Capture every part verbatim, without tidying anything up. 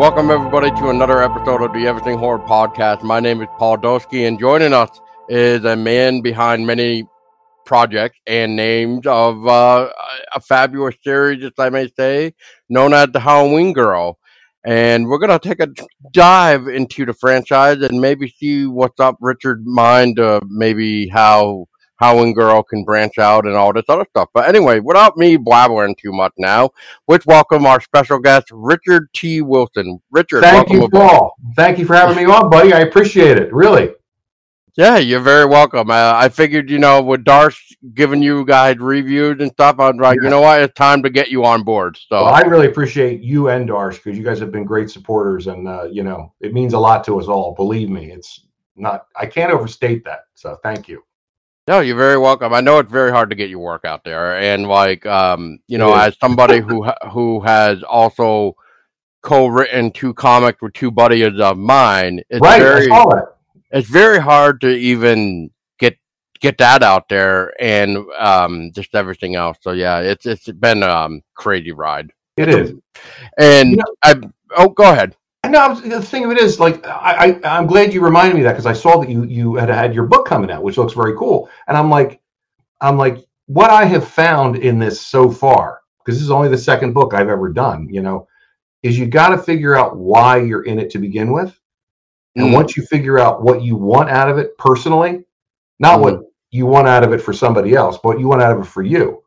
Welcome, everybody, to another episode of the Everything Horror Podcast. My name is Paul Doski, and joining us is a man behind many projects and names of uh, a fabulous series, as I may say, known as The Halloween Girl. And we're going to take a dive into the franchise and maybe see what's up Richard's mind, uh, maybe how Halloween Girl can branch out and all this other stuff. But anyway, without me blabbering too much now, let's welcome our special guest, Richard T. Wilson. Richard, Thank welcome you, aboard. Paul. Thank you for having me on, buddy. I appreciate it, really. Yeah, you're very welcome. Uh, I figured, you know, with Darce giving you guys reviews and stuff, I was like, Yeah. you know what, it's time to get you on board. So Well, I really appreciate you and Darsh because you guys have been great supporters, and uh, you know, it means a lot to us all. Believe me, it's not. I can't overstate that. So, thank you. no, you're very welcome. I know it's very hard to get your work out there, and like, um, you know, It is. as somebody who ha- who has also co-written two comics with two buddies of mine, it's Right, very, I saw that. it's very hard to even get get that out there, and um, just everything else. So yeah, it's it's been a um, crazy ride. It is. And You know- I oh, go ahead. And now the thing of it is, like, I, I I'm glad you reminded me of that because I saw that you you had had your book coming out, which looks very cool. And I'm like, I'm like, what I have found in this so far, because this is only the second book I've ever done, you know, is you got to figure out why you're in it to begin with. And Mm. once you figure out what you want out of it personally, not Mm. what you want out of it for somebody else, but what you want out of it for you,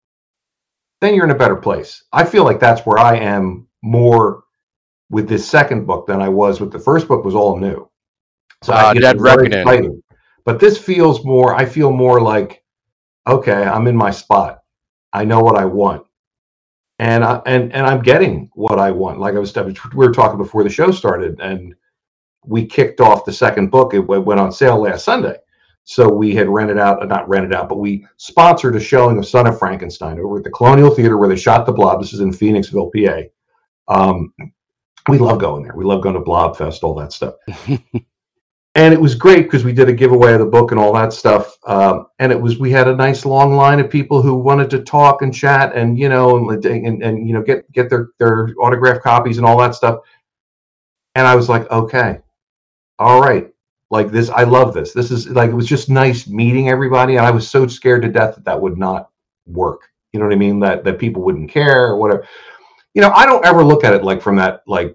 then you're in a better place. I feel like that's where I am more with this second book than I was with the first book. Was all new. So Uh, I get Dead very Reckoning. excited. But this feels more, I feel more like, okay, I'm in my spot. I know what I want. And I, and and I'm getting what I want. Like I was, we were talking before the show started, and we kicked off the second book. It w- went on sale last Sunday. So we had rented out, not rented out, but we sponsored a showing of Son of Frankenstein over at the Colonial Theater where they shot the Blob. This is in Phoenixville, P A. Um, we love going there. We love going to Blob Fest, all that stuff. And it was great because we did a giveaway of the book and all that stuff. Um, and it was, we had a nice long line of people who wanted to talk and chat and, you know, and, and, and you know, get, get their, their autographed copies and all that stuff. And I was like, okay, all right. Like this, I love this. This is like, it was just nice meeting everybody. And I was so scared to death that that would not work. You know what I mean? That, that people wouldn't care or whatever. You know, I don't ever look at it like from that, like,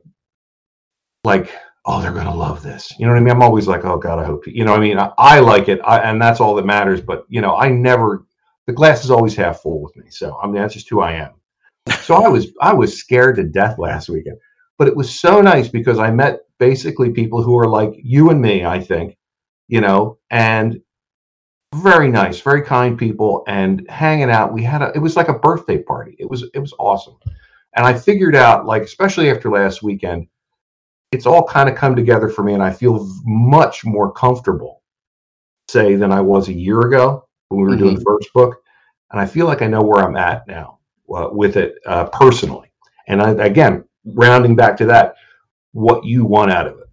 like, oh, they're going to love this. You know what I mean? I'm always like, oh God, I hope, you know what I mean? I, I like it. I, and that's all that matters. But, you know, I never, the glass is always half full with me. So I mean, that's just who I am. So I was, I was scared to death last weekend, but it was so nice because I met basically people who are like you and me, I think, you know, and very nice, very kind people and hanging out. We had a, it was like a birthday party. It was, it was awesome. And I figured out, like, especially after last weekend, it's all kind of come together for me, and I feel much more comfortable, say, than I was a year ago when we were Mm-hmm. doing the first book. And I feel like I know where I'm at now uh, with it uh, personally. And I, again, rounding back to that, what you want out of it.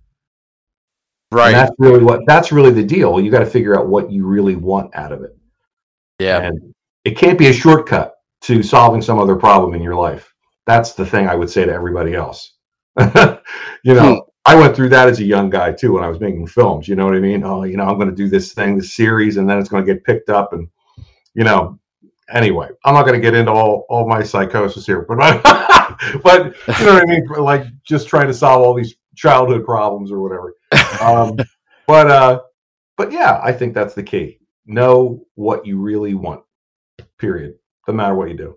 Right. And that's really what, that's really the deal. You got to figure out what you really want out of it. Yeah. And it can't be a shortcut to solving some other problem in your life. That's the thing I would say to everybody else. You know, Hmm. I went through that as a young guy too when I was making films. You know what I mean? Oh, you know, I'm going to do this thing, this series, and then it's going to get picked up. And you know, anyway, I'm not going to get into all all my psychosis here, but but you know what I mean? Like just trying to solve all these childhood problems or whatever. Um, but uh, but yeah, I think that's the key. Know what you really want. Period. No matter what you do.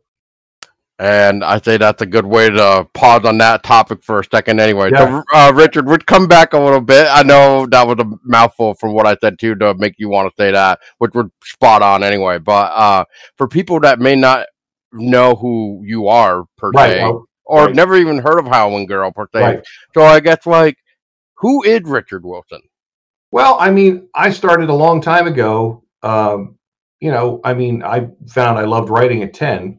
And I say that's a good way to pause on that topic for a second anyway. Yeah. So, uh, Richard, we'd come back a little bit. I know that was a mouthful from what I said, too, to make you want to say that, which was spot on anyway. But uh, for people that may not know who you are, per Right. se, Well, or right. never even heard of Howling Girl, per se. Right. So I guess, like, who is Richard Wilson? Well, I mean, I started a long time ago. Um, you know, I mean, I found I loved writing at ten.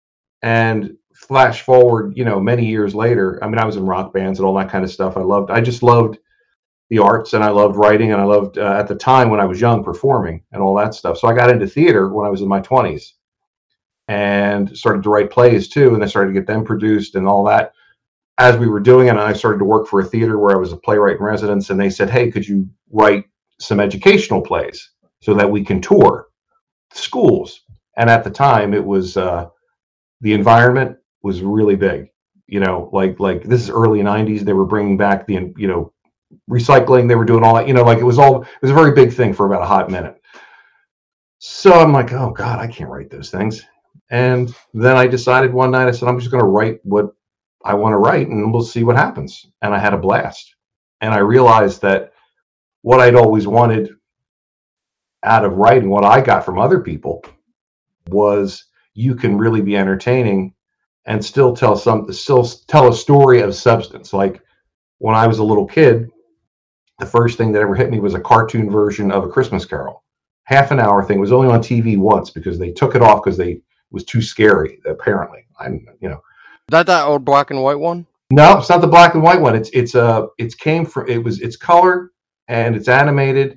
And flash forward, you know, many years later, I mean, I was in rock bands and all that kind of stuff. I loved, I just loved the arts and I loved writing and I loved, uh, at the time when I was young, performing and all that stuff. So I got into theater when I was in my twenties and started to write plays too. And I started to get them produced and all that. as we were doing it, I started to work for a theater where I was a playwright in residence, and they said, hey, could you write some educational plays so that we can tour schools? And at the time, it was uh, the environment was really big. You know, like like this is early nineties. They were bringing back the, you know, recycling. They were doing all that. You know, like it was all, it was a very big thing for about a hot minute. So I'm like, oh God, I can't write those things. And then I decided one night, I said, I'm just going to write what I want to write and we'll see what happens. And I had a blast. And I realized that what I'd always wanted out of writing, what I got from other people, was you can really be entertaining and still tell some, still tell a story of substance. Like when I was a little kid, the first thing that ever hit me was a cartoon version of A Christmas Carol. Half an hour thing. It was only on T V once because they took it off because they it was too scary, apparently. I'm, you know. Is that that old black and white one? No, it's not the black and white one. It's it's uh it's came from it was it's color and it's animated,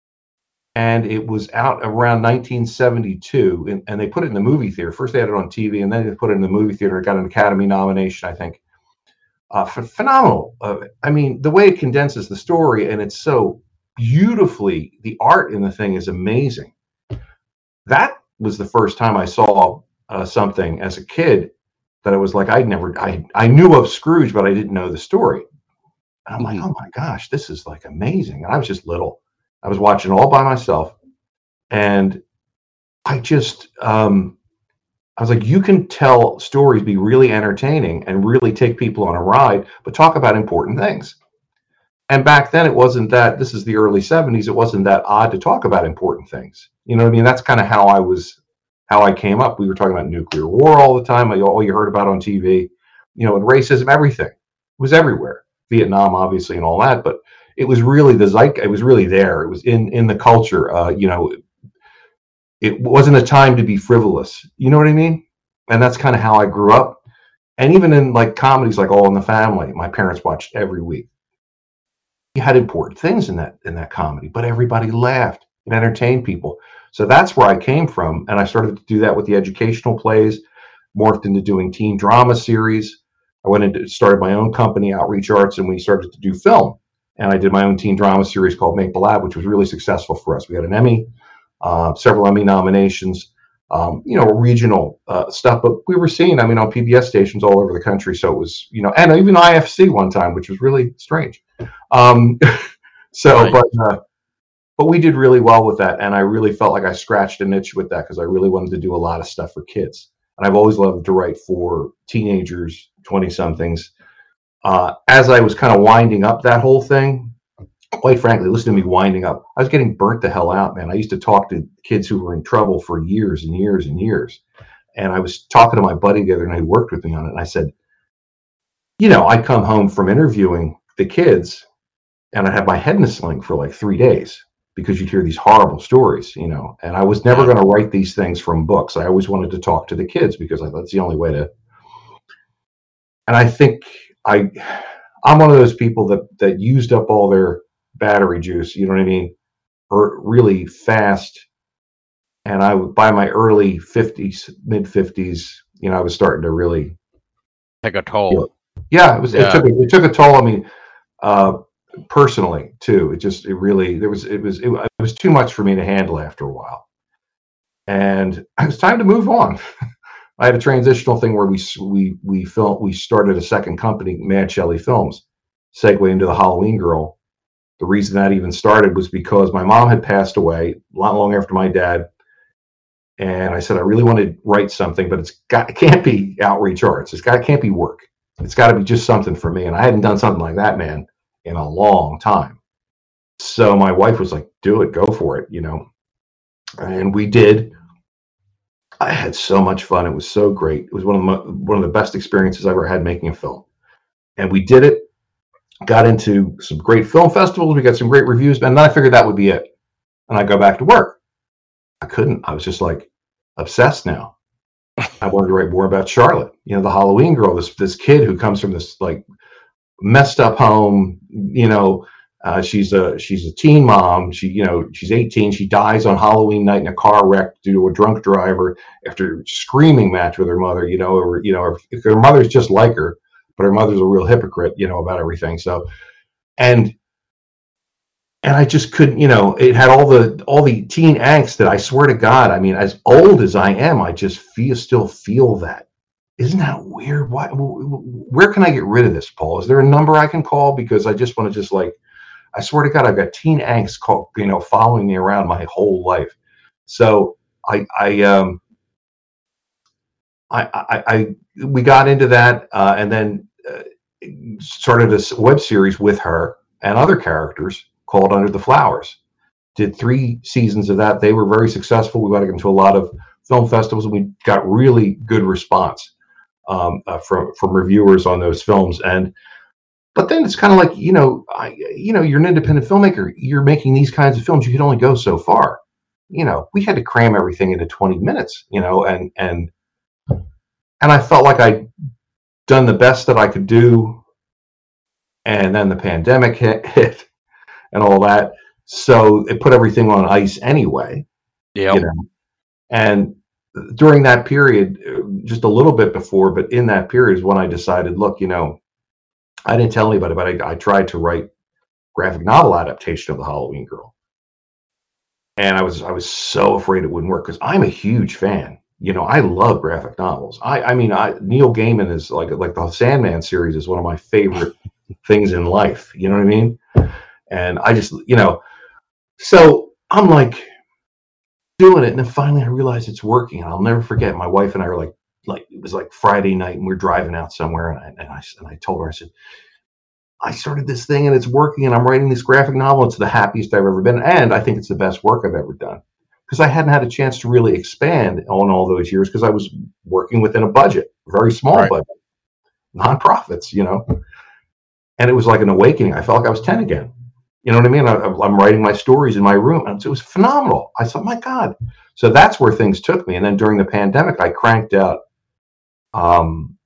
and it was out around nineteen seventy-two, and, and they put it in the movie theater. First they had it on T V, and then they put it in the movie theater. It got an Academy nomination, I think. Uh, ph- phenomenal. Uh, I mean, the way it condenses the story, and it's so beautifully, the art in the thing is amazing. That was the first time I saw uh, something as a kid that I was like, I'd never, I, I knew of Scrooge, but I didn't know the story. And I'm mm-hmm. like, oh my gosh, this is like amazing. And I was just little. I was watching all by myself. And I just, um, I was like, you can tell stories, be really entertaining and really take people on a ride, but talk about important things. And back then it wasn't that, this is the early seventies, it wasn't that odd to talk about important things. You know what I mean? That's kind of how I was, how I came up. We were talking about nuclear war all the time, all you heard about on T V, you know, and racism, everything. It was everywhere. Vietnam, obviously, and all that, but it was really the zeitgeist, it was really there. It was in, in the culture. Uh, you know, it wasn't a time to be frivolous. You know what I mean? And that's kind of how I grew up. And even in like comedies like All in the Family, my parents watched every week. You had important things in that in that comedy, but everybody laughed and entertained people. So that's where I came from, and I started to do that with the educational plays, morphed into doing teen drama series. I went into started my own company, Outreach Arts, and we started to do film. And I did my own teen drama series called Make Believe, which was really successful for us. We had an Emmy, uh, several Emmy nominations, um, you know, regional uh, stuff. But we were seen, I mean, on P B S stations all over the country. So it was, you know, and even I F C one time, which was really strange. Um, so, right. but, uh, but we did really well with that. And I really felt like I scratched an itch with that because I really wanted to do a lot of stuff for kids. And I've always loved to write for teenagers, twenty somethings. Uh, as I was kind of winding up that whole thing, quite frankly, listen to me winding up, I was getting burnt the hell out, man. I used to talk to kids who were in trouble for years and years and years. And I was talking to my buddy the other night who worked with me on it. And I said, you know, I'd come home from interviewing the kids and I'd have my head in a sling for like three days because you'd hear these horrible stories, you know, and I was never going to write these things from books. I always wanted to talk to the kids because I thought that's the only way to. And I think I, I'm one of those people that, that used up all their battery juice, you know what I mean, or really fast. And I, by my early fifties, mid fifties, you know, I was starting to really take a toll. You know, yeah, it was. Yeah. It took. It took a toll. I mean, uh, personally too. It just. It really. There was. It was. It, it was too much for me to handle after a while, and it was time to move on. I had a transitional thing where we we we filmed. We started a second company, Mad Shelley Films, segue into the Halloween Girl. The reason that even started was because my mom had passed away not long after my dad. And I said, I really want to write something, but it's got, it can't be Outreach Arts. It's got, it can't be work. It's got to be just something for me. And I hadn't done something like that, man, in a long time. So my wife was like, do it, go for it, you know. And we did. I had so much fun. It was so great. It was one of the, one of the best experiences I ever had making a film. And we did it, got into some great film festivals. We got some great reviews. And then I figured that would be it. And I go back to work. I couldn't. I was just like obsessed now. I wanted to write more about Charlotte, you know, the Halloween Girl, this this kid who comes from this like messed up home. You know, uh, she's a she's a teen mom. She, you know, she's eighteen. She dies on Halloween night in a car wreck due to a drunk driver after a screaming match with her mother. You know, or you know, if her mother's just like her, but her mother's a real hypocrite, you know, about everything. So, and and I just couldn't, you know, it had all the all the teen angst that I swear to God, I mean, as old as I am, I just feel still feel that. Isn't that weird? Why? Where can I get rid of this, Paul? Is there a number I can call? Because I just want to just like, I swear to God, I've got teen angst, call, you know, following me around my whole life. So I, I, um, I, I, I we got into that, uh, and then uh, started a web series with her and other characters called Under the Flowers. Did three seasons of that. They were very successful. We got into a lot of film festivals, and we got really good response um, uh, from from reviewers on those films. And but then it's kind of like, you know, I, you know, you're an independent filmmaker. You're making these kinds of films. You can only go so far. You know, we had to cram everything into twenty minutes. You know, and and and I felt like I'd done the best that I could do. And then the pandemic hit, hit and all that. So it put everything on ice anyway. Yeah. You know? And during that period, just a little bit before, but in that period is when I decided, look, you know, I didn't tell anybody, but I, I tried to write graphic novel adaptation of The Halloween Girl. And I was I was so afraid it wouldn't work because I'm a huge fan. You know, I love graphic novels. I, I mean, I, Neil Gaiman is like like the Sandman series is one of my favorite things in life. You know what I mean? And I just, you know, so I'm like doing it, and then finally I realized it's working. And I'll never forget. My wife and I were like, like it was like Friday night, and we're driving out somewhere, and I and I and I told her, I said, I started this thing, and it's working, and I'm writing this graphic novel. It's the happiest I've ever been, and I think it's the best work I've ever done. Because I hadn't had a chance to really expand on all those years because I was working within a budget, very small right. budget, nonprofits, you know. And it was like an awakening. I felt like I was ten again. You know what I mean? I, I'm writing my stories in my room, and it was phenomenal. I thought, my God. So that's where things took me. And then during the pandemic, I cranked out, um,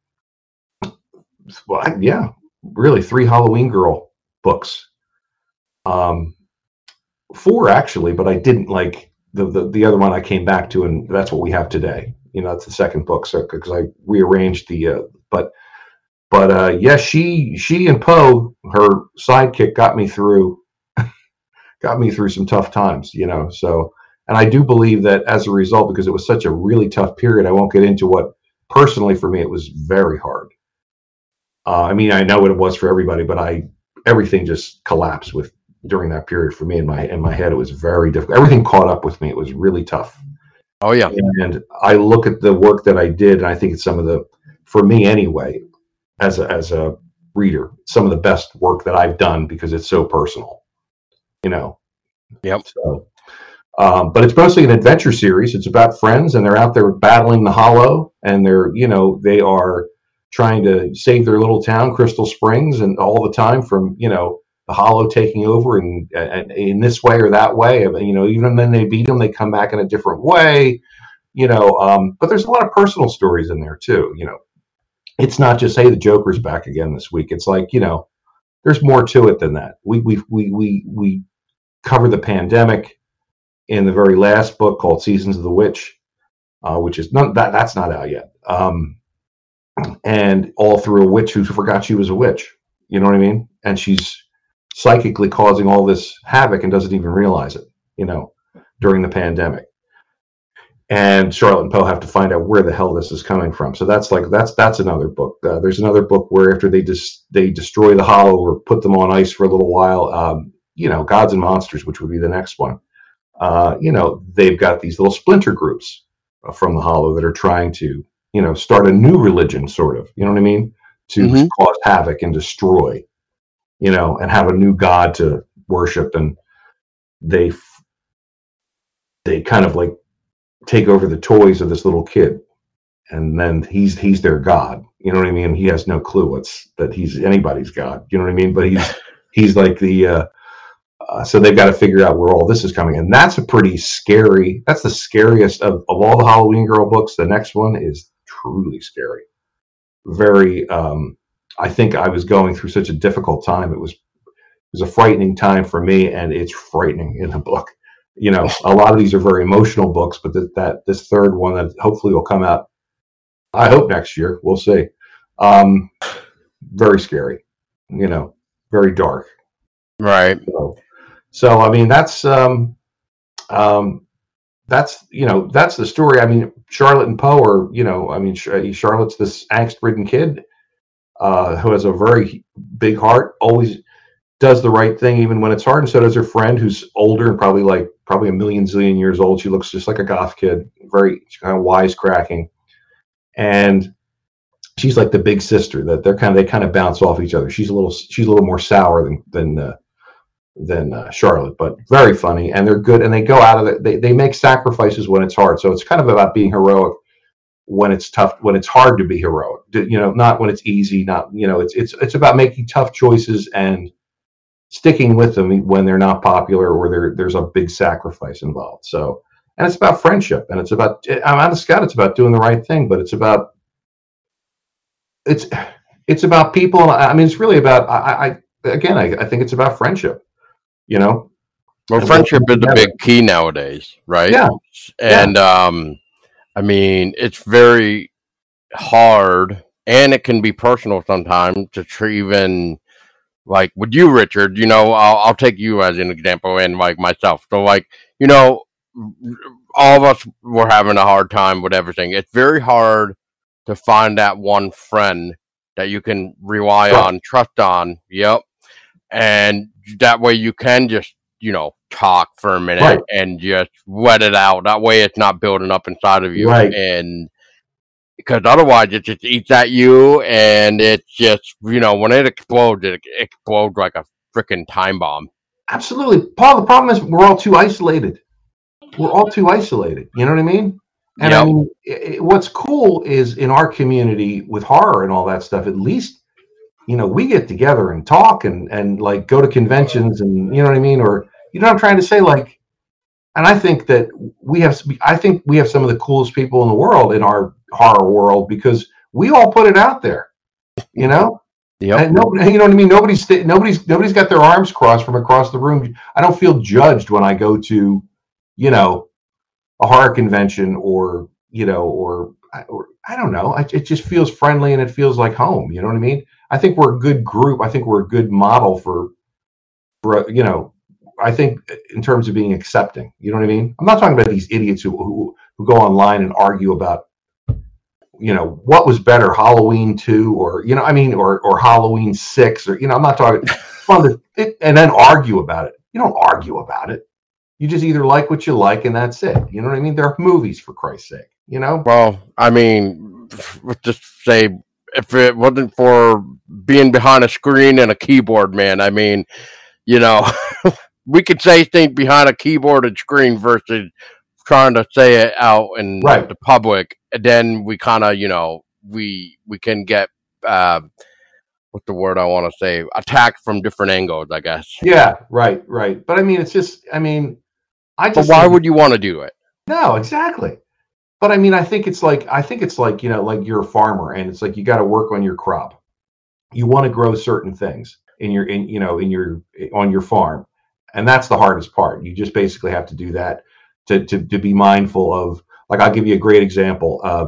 well, I, yeah, really three Halloween Girl books. Um, four actually, but I didn't like. The, the the other one I came back to, and that's what we have today. You know, that's the second book. So because I rearranged the, uh, but but uh, yeah, she she and Poe, her sidekick, got me through, got me through some tough times. You know, so and I do believe that as a result, because it was such a really tough period. I won't get into what personally for me it was very hard. Uh, I mean, I know what it was for everybody, but I everything just collapsed with. During that period for me in my in my head, it was very difficult. Everything caught up with me. It was really tough. Oh yeah. And I look at the work that I did, and I think it's some of the, for me anyway, as a as a reader, some of the best work that I've done because it's so personal. You know. Yep. So, um, but it's mostly an adventure series. It's about friends, and they're out there battling the Hollow, and they're you know they are trying to save their little town, Crystal Springs, and all the time from you know. The Hollow taking over and, and in this way or that way, you know, even then they beat them, they come back in a different way, you know, um, but there's a lot of personal stories in there too. You know, it's not just, hey, the Joker's back again this week. It's like, you know, there's more to it than that. We, we, we, we, we cover the pandemic in the very last book called Seasons of the Witch, uh, which is not that that's not out yet. Um, and all through a witch who forgot she was a witch, you know what I mean? And she's psychically causing all this havoc and doesn't even realize it, you know, during the pandemic. And Charlotte and Poe have to find out where the hell this is coming from. So that's like that's that's another book. Uh, there's another book where after they just they destroy the Hollow or put them on ice for a little while, um, you know, Gods and Monsters, which would be the next one. Uh, you know, they've got these little splinter groups from the Hollow that are trying to, you know, start a new religion, sort of. You know what I mean? To mm-hmm. cause havoc and destroy. You know, and have a new god to worship, and they they kind of like take over the toys of this little kid, and then he's he's their god. You know what I mean? He has no clue what's that he's anybody's god. You know what I mean? But he's he's like the uh, uh, so they've got to figure out where all this is coming, and that's a pretty scary. That's the scariest of of all the Halloween Girl books. The next one is truly scary, very. Um, I think I was going through such a difficult time. It was it was a frightening time for me, and it's frightening in the book. You know, a lot of these are very emotional books, but that, that this third one that hopefully will come out, I hope next year. We'll see. Um, very scary, you know, very dark. Right. So, so I mean, that's um, um, that's you know, that's the story. I mean, Charlotte and Poe are, you know, I mean, Charlotte's this angst-ridden kid uh, who has a very big heart, always does the right thing even when it's hard, and so does her friend who's older and probably like probably a million zillion years old. She looks just like a goth kid, very kind of wisecracking, and she's like the big sister that they're kind of they kind of bounce off each other. She's a little she's a little more sour than than uh, than uh, Charlotte, but very funny, and they're good, and they go out of it. They they make sacrifices when it's hard, so it's kind of about being heroic when it's tough, when it's hard to be heroic. You know, not when it's easy. Not you know, it's it's it's about making tough choices and sticking with them when they're not popular or there there's a big sacrifice involved. So, and it's about friendship, and it's about I'm on the Scout. It's about doing the right thing, but it's about it's it's about people. I mean, it's really about I, I again I, I think it's about friendship. You know, well, friendship is the big key nowadays, right? Yeah, and yeah. um, I mean, it's very hard, and it can be personal sometimes to even. Like with you, Richard, you know, I'll, I'll take you as an example and like myself. So like, you know, all of us were having a hard time with everything. It's very hard to find that one friend that you can rely Right. on, trust on. Yep. And that way you can just, you know, talk for a minute Right. and just let it out. That way it's not building up inside of you. Right. And because otherwise it just eats at you, and it's just, you know, when it explodes, it explodes like a freaking time bomb. Absolutely. Paul, the problem is we're all too isolated. We're all too isolated. You know what I mean? And Yep. I mean, it, what's cool is in our community with horror and all that stuff, at least, you know, we get together and talk and, and like go to conventions and, you know what I mean? Or, you know what I'm trying to say? Like, and I think that we have, I think we have some of the coolest people in the world in our horror world because we all put it out there, you know? Yep. And nobody, you know what I mean? Nobody's, nobody's, nobody's got their arms crossed from across the room. I don't feel judged when I go to, you know, a horror convention or, you know, or, or I don't know. I, it just feels friendly and it feels like home. You know what I mean? I think we're a good group. I think we're a good model for, for, you know, I think in terms of being accepting, you know what I mean? I'm not talking about these idiots who, who, who go online and argue about, you know, what was better, Halloween two or, you know, I mean, or, or Halloween six or, you know, I'm not talking fun to, it, and then argue about it. You don't argue about it. You just either like what you like and that's it. You know what I mean? They're movies, for Christ's sake, you know? Well, I mean, let's just say if it wasn't for being behind a screen and a keyboard, man, I mean, you know, we could say things behind a keyboard and screen versus trying to say it out in right. the public. And then we kind of, you know, we we can get, uh, what's the word I want to say, attacked from different angles, I guess. Yeah, right, right. But I mean, it's just, I mean, I just. But why would you want to do it? No, exactly. But I mean, I think it's like, I think it's like, you know, like you're a farmer and it's like you got to work on your crop. You want to grow certain things in your, in, you know, in your, on your farm. And that's the hardest part. You just basically have to do that to, to, to be mindful of, like, I'll give you a great example. Uh,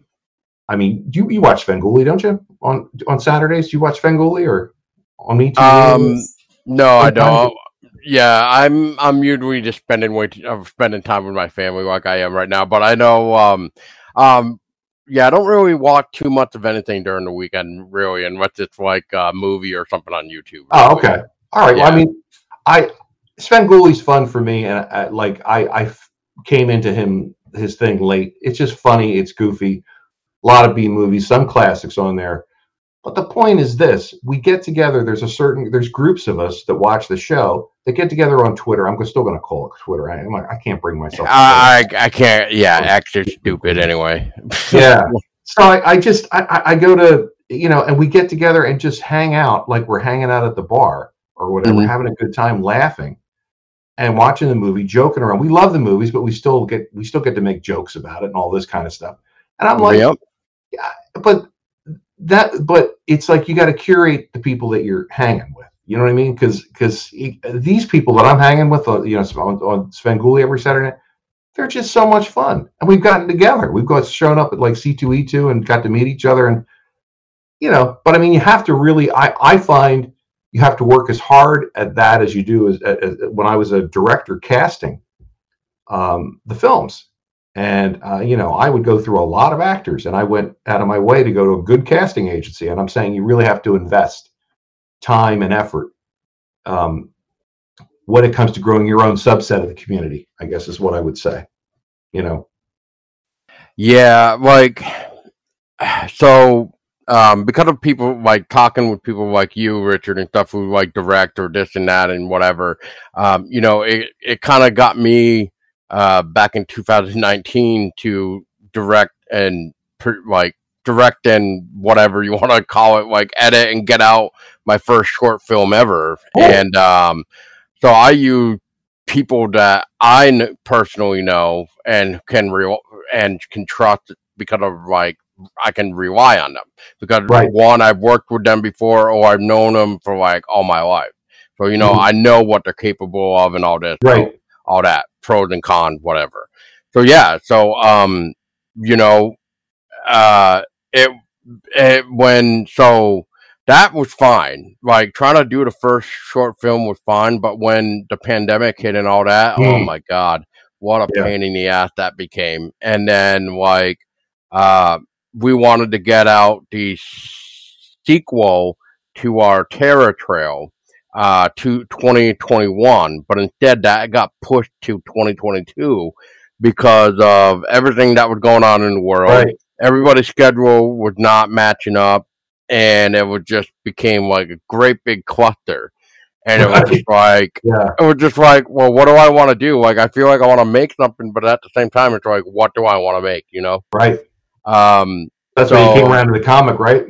I mean, you, you watch Svengoolie, don't you? On on Saturdays, do you watch Svengoolie or on Me T V? Um, no, I don't. Yeah, I'm I'm usually just spending way too, I'm spending time with my family like I am right now. But I know, um, um, yeah, I don't really watch too much of anything during the weekend, really, unless it's like a movie or something on YouTube. Oh, okay. All right. Yeah. Well, I mean, I Svengoolie's fun for me, and I, like I, I came into him his thing late. It's just funny. It's goofy. A lot of B movies, some classics on there. But the point is this: we get together. There's a certain there's groups of us that watch the show that get together on Twitter. I'm still going to call it Twitter. I, I'm like, I can't bring myself. To I I can't. Yeah, actors stupid anyway. Yeah. So I, I just I, I go to you know, and we get together and just hang out like we're hanging out at the bar or whatever, Mhm. having a good time, laughing and watching the movie, joking around. We love the movies, but we still get we still get to make jokes about it and all this kind of stuff. And I'm like, Yep. yeah, but that but it's like you got to curate the people that you're hanging with. You know what I mean? Because because these people that I'm hanging with, uh, you know, on, on Svengoolie every Saturday night, they're just so much fun, and we've gotten together. We've got shown up at like C two E two and got to meet each other, and you know, but I mean, you have to really, I, I find you have to work as hard at that as you do as, as when I was a director casting um, the films. And, uh, you know, I would go through a lot of actors, and I went out of my way to go to a good casting agency. And I'm saying you really have to invest time and effort um, when it comes to growing your own subset of the community, I guess is what I would say, you know. Yeah, like, so um, because of people like talking with people like you, Richard, and stuff who like direct or this and that and whatever, um, you know, it, it kind of got me uh, back in two thousand nineteen to direct and per, like direct and whatever you want to call it, like edit and get out my first short film ever. Oh. And um, so I use people that I kn- personally know and can re- and can trust because of like I can rely on them because right. one, I've worked with them before, or I've known them for like all my life. So, you know, mm-hmm. I know what they're capable of and all this, right. so, all that, pros and cons, whatever. So, yeah. So, um, you know, uh, it, it, when, so that was fine. Like trying to do the first short film was fine. But when the pandemic hit and all that, mm. oh my God, what a yeah. pain in the ass that became. And then like, uh, we wanted to get out the sequel to our Terror Trail uh, to twenty twenty-one, but instead that got pushed to twenty twenty-two because of everything that was going on in the world. Right. Everybody's schedule was not matching up, and it was just became like a great big cluster. And it was just like, yeah. it was just like, well, what do I want to do? Like, I feel like I want to make something, but at the same time, it's like, what do I want to make? You know? Right. Um, That's so, when you came around to the comic, right?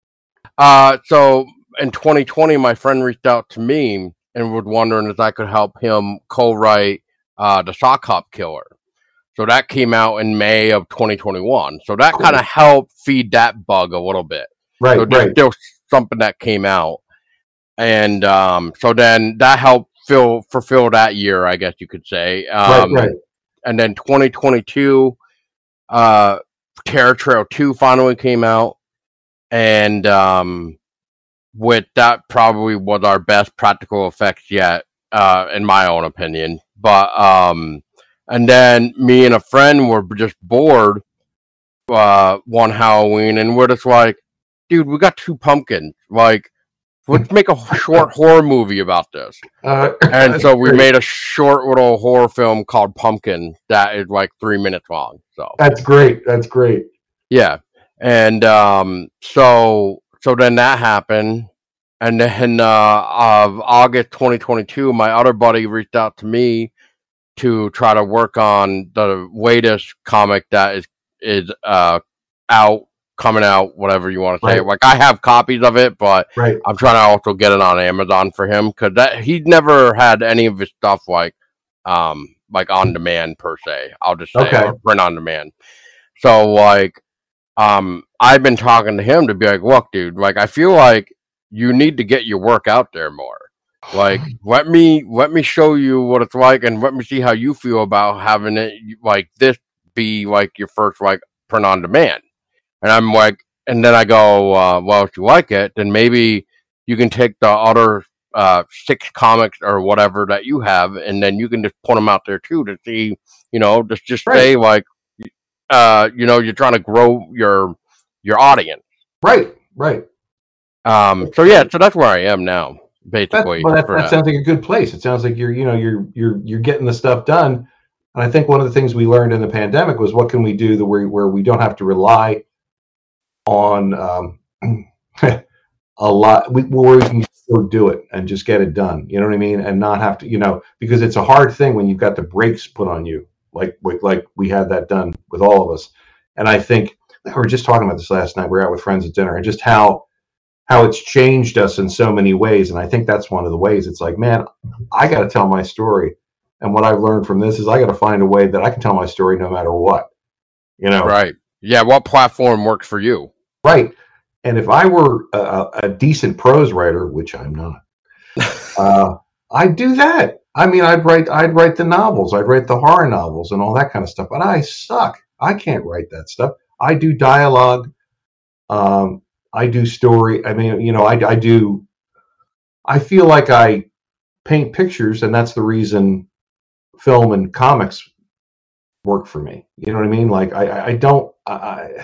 Uh, so in twenty twenty, my friend reached out to me and was wondering if I could help him co-write uh, the Sock Hop Killer. So that came out in May of twenty twenty-one. So that cool. kind of helped feed that bug a little bit. Right, so there's right. still something that came out. And um, so then that helped fill fulfill that year, I guess you could say. Um, right, right. And then twenty twenty-two, uh, Terror Trail two finally came out, and um, with that probably was our best practical effects yet, uh, in my own opinion. But um, and then me and a friend were just bored uh, one Halloween, and we're just like, dude, we got two pumpkins. Like, let's make a short horror movie about this. Uh, and so we great. made a short little horror film called Pumpkin that is like three minutes long. So that's great. That's great. Yeah. And um, so so then that happened. And then uh, of August twenty twenty-two, my other buddy reached out to me to try to work on the latest comic that is is uh, out. coming out, whatever you want to say. Right. Like I have copies of it, but right. I'm trying to also get it on Amazon for him because that he'd never had any of his stuff like, um, like on demand per se. I'll just say okay. or print on demand. So like, um, I've been talking to him to be like, look, dude, like I feel like you need to get your work out there more. Like let me let me show you what it's like, and let me see how you feel about having it like this be like your first like print on demand. And I'm like, and then I go, uh, well, if you like it, then maybe you can take the other uh, six comics or whatever that you have, and then you can just put them out there too to see, you know, just just right. say like, uh, you know, you're trying to grow your your audience. Right, right. Um. So yeah, so that's where I am now, basically. That, well, that, that sounds like a good place. It sounds like you're, you know, you're you're you're getting the stuff done. And I think one of the things we learned in the pandemic was what can we do that where where we don't have to rely on um, a lot we, where we can still do it and just get it done, you know what I mean, and not have to, you know, because it's a hard thing when you've got the brakes put on you, like like we had that done with all of us. And I think we were just talking about this last night. We were out with friends at dinner, and just how how it's changed us in so many ways. And I think that's one of the ways. It's like, man, I got to tell my story, and what I've learned from this is I got to find a way that I can tell my story no matter what, you know. Right. Yeah. What platform works for you? Right. And if I were a, a decent prose writer, which I'm not, uh, I'd do that. I mean, I'd write, I'd write the novels, I'd write the horror novels and all that kind of stuff. But I suck. I can't write that stuff. I do dialogue. Um, I do story. I mean, you know, I, I do. I feel like I paint pictures, and that's the reason film and comics work for me. You know what I mean? Like I, I don't. I,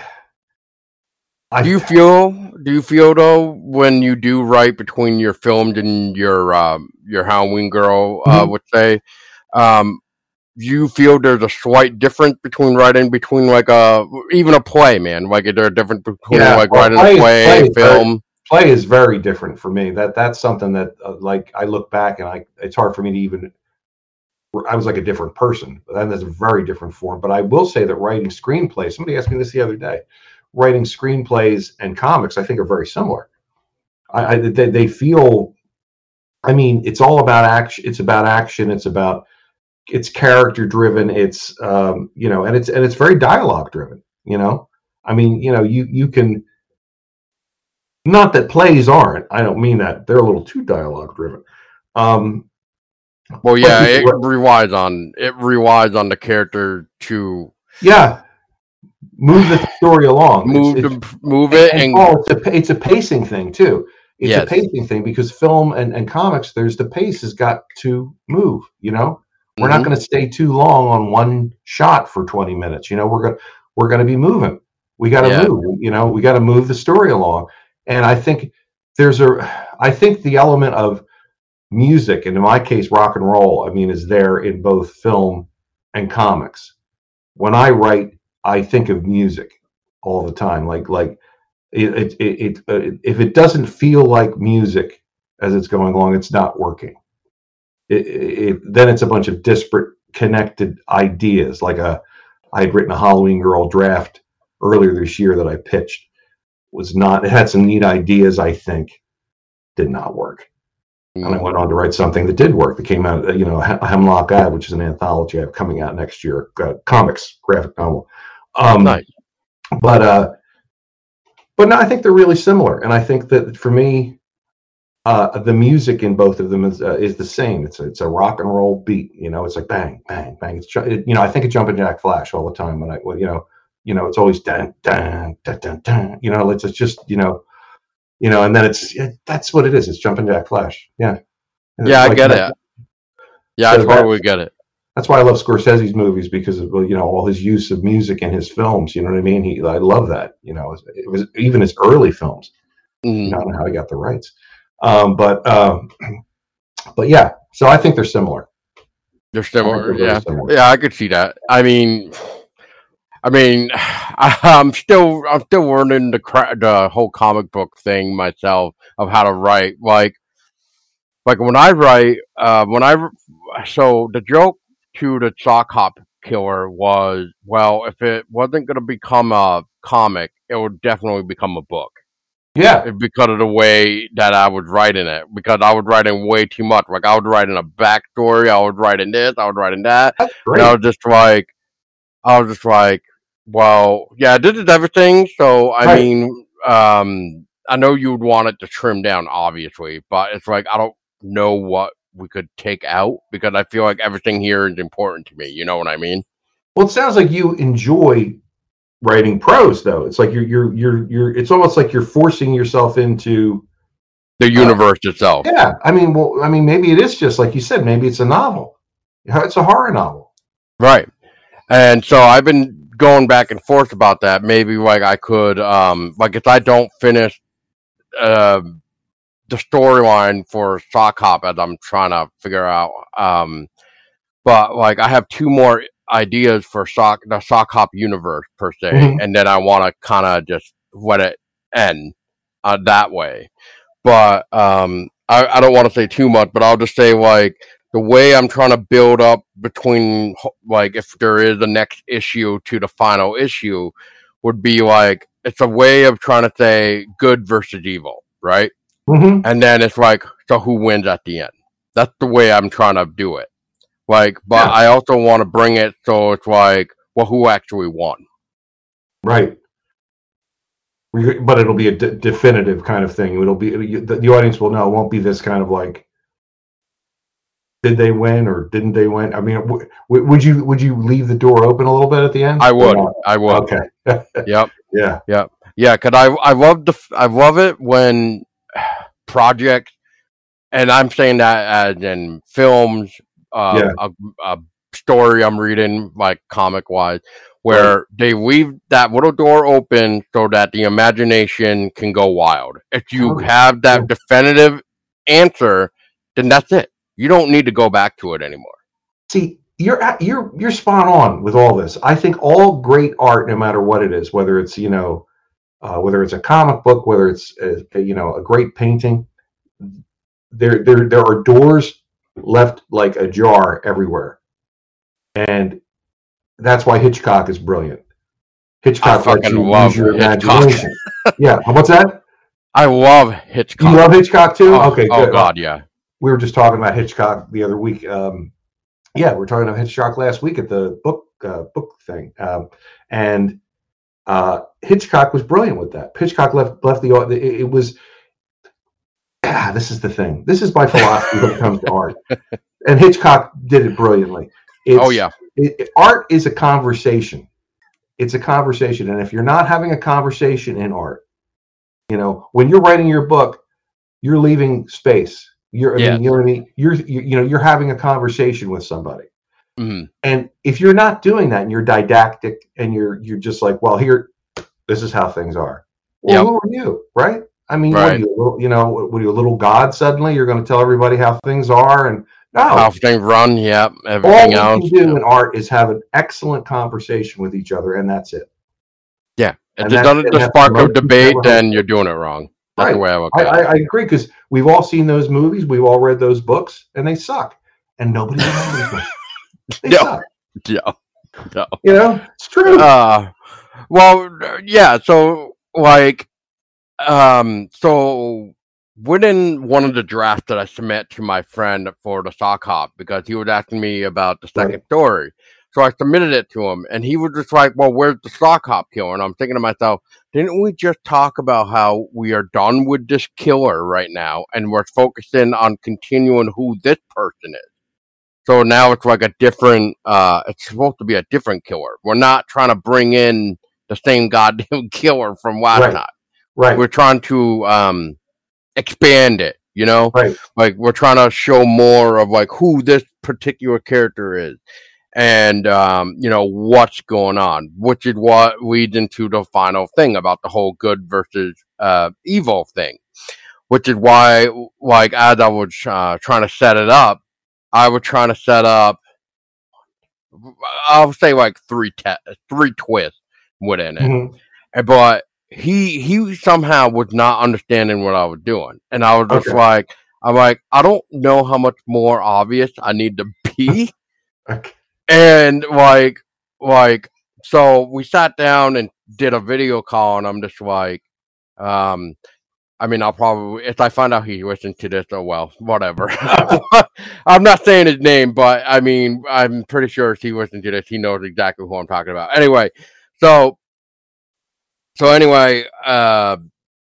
I do you feel? Do you feel though when you do write between your filmed and your um, your Halloween Girl uh, mm-hmm. would say? Um, do you feel there's a slight difference between writing between like a even a play, man? Like is there a difference between yeah, like well, writing play, a play, play film? Very, play is very different for me. That that's something that uh, like I look back and I it's hard for me to even. I was like a different person, but then there's a very different form. But I will say that writing screenplays. Somebody asked me this the other day. Writing screenplays and comics, I think, are very similar. I, I they, they feel. I mean, it's all about action. It's about action. It's about it's character driven. It's um, you know, and it's and it's very dialogue driven. You know, I mean, you know, you you can. Not that plays aren't. I don't mean that. They're a little too dialogue driven. Um, well, yeah, it relies on it relies on the character to yeah move the story along. Move it's, it's, move it, and, and, and oh, it's a it's a pacing thing too. It's yes. a pacing thing because film and, and comics, there's the pace has got to move. You know, we're mm-hmm. not going to stay too long on one shot for twenty minutes. You know, we're gonna we're gonna be moving. We got to yeah. move. You know, we got to move the story along. And I think there's a, I think the element of music, and in my case, rock and roll, I mean, is there in both film and comics. When I write, I think of music all the time. Like, like it, it, it, it uh, if it doesn't feel like music as it's going along, it's not working. It, it, then it's a bunch of disparate, connected ideas. Like a, I had written a Halloween Girl draft earlier this year that I pitched. Was not, it had some neat ideas, I think, did not work. Mm-hmm. And I went on to write something that did work, that came out, you know, Hemlock Ave, which is an anthology I have coming out next year, uh, comics, graphic novel. Um, nice. But, uh, but no, I think they're really similar. And I think that for me, uh, the music in both of them is uh, is the same. It's a, it's a rock and roll beat, you know, it's like bang, bang, bang. It's, it, you know, I think of Jumpin' Jack Flash all the time when I, well, you know, You know, it's always dun dun dun dun dun. You know, it's, it's just you know, you know, and then it's it, that's what it is. It's Jumpin' Jack Flash. Yeah. And yeah, I like get that. it. Yeah, so I totally get it. That's why I love Scorsese's movies because of you know all his use of music in his films. You know what I mean? He, I love that. You know, it was even his early films. Mm-hmm. I don't know how he got the rights, um, but um, but yeah. So I think they're similar. They're similar. They're yeah, similar. Yeah, I could see that. I mean. I mean, I, I'm still I'm still learning the cra- the whole comic book thing myself of how to write. Like, like when I write, uh, when I so the joke to the Sock Hop Killer was, well, if it wasn't going to become a comic, it would definitely become a book. Yeah, because of the way that I was writing it, because I was writing way too much. Like I would write in a backstory, I would write in this, I would write in that, That's great. and I was just like, I was just like. Well, yeah, this is everything. So, I right. mean, um, I know you would want it to trim down, obviously, but it's like, I don't know what we could take out because I feel like everything here is important to me. You know what I mean? Well, it sounds like you enjoy writing prose, though. It's like you're, you're, you're, you're, it's almost like you're forcing yourself into the universe uh, itself. Yeah. I mean, well, I mean, maybe it is just like you said, maybe it's a novel. It's a horror novel. Right. And so I've been going back and forth about that. Maybe like I could, um, like if I don't finish uh, the storyline for Sock Hop as I'm trying to figure out, um, but like I have two more ideas for Sock the Sock Hop universe per se, mm-hmm. and then I want to kind of just let it end uh, that way. But um, I, I don't want to say too much, but I'll just say like. The way I'm trying to build up between, like, if there is a next issue to the final issue, would be like, it's a way of trying to say good versus evil, right? Mm-hmm. And then it's like, so who wins at the end? That's the way I'm trying to do it. Like, but yeah. I also want to bring it so it's like, well, who actually won? Right. But it'll be a de- definitive kind of thing. It'll be, the, the audience will know, it won't be this kind of like, did they win or didn't they win? I mean, w- would you would you leave the door open a little bit at the end? I would. I would. Okay. Yep. Yeah. Yep. Yeah, because I I love the I love it when projects, and I'm saying that as in films, uh, Yeah. a, a story I'm reading, like comic wise, Right. where they leave that little door open so that the imagination can go wild. If you Totally. have that Yeah. definitive answer, then that's it. You don't need to go back to it anymore. See, you're at, you're you're spot on with all this. I think all great art, no matter what it is, whether it's you know, uh, whether it's a comic book, whether it's a, a, you know a great painting, there there there are doors left like ajar everywhere, and that's why Hitchcock is brilliant. I Hitchcock lets fucking you use love your Hitchcock. imagination. Yeah, what's that? I love Hitchcock. You love Hitchcock too? Oh, Okay, oh good. God, yeah. We were just talking about Hitchcock the other week. Um, yeah, we were talking about Hitchcock last week at the book uh, book thing, um, and uh, Hitchcock was brilliant with that. Hitchcock left left the it, it was. Ah, this is the thing. This is my philosophy when it comes to art, and Hitchcock did it brilliantly. It's, Oh yeah. It, it- art is a conversation. It's a conversation, and if you're not having a conversation in art, you know, when you're writing your book, you're leaving space. You're, I Yes. mean, you know what I mean. You're, you, you know, you're having a conversation with somebody, Mhm. and if you're not doing that, and you're didactic, and you're, you're just like, well, here, this is how things are. Well, Yep. who are you, right? I mean, what are Right. you, a little, you know, what are you, a little god suddenly? You're going to tell everybody how things are, and no, How things run, yeah. all Everything we else. can do Yeah. in art is have an excellent conversation with each other, and that's it. Yeah. If And it that- doesn't and that's spark the a most debate, you can ever then you're doing it wrong. That's Right. the way I look I, at I, it. I agree, because we've all seen those movies, we've all read those books, and they suck, and nobody remembers them. They Yeah. suck. Yeah. No. You know, it's true. Uh, well, yeah. So, like, um, so within one of the drafts that I submit to my friend for the sock hop, because he was asking me about the second Right. story, so I submitted it to him, and he was just like, "Well, where's the sock hop killer?" And I'm thinking to myself, didn't we just talk about how we are done with this killer right now, and we're focusing on continuing who this person is? So now it's like a different, uh, it's supposed to be a different killer. We're not trying to bring in the same goddamn killer from last Right. time. Right. We're trying to um, expand it, you know? Right. Like, we're trying to show more of, like, who this particular character is and, um, you know, what's going on, which is what leads into the final thing about the whole good versus uh, evil thing, which is why, like, as I was uh, trying to set it up, I was trying to set up, I'll say like three te- three twists within it, Mhm. And- but he he somehow was not understanding what I was doing, and I was just Okay. like, I'm like, I don't know how much more obvious I need to be, Okay. and like like so we sat down and did a video call, and I'm just like, um. I mean, I'll probably, if I find out he listened to this, oh well, whatever. I'm not saying his name, but I mean, I'm pretty sure if he listened to this, he knows exactly who I'm talking about. Anyway, so, so anyway, uh,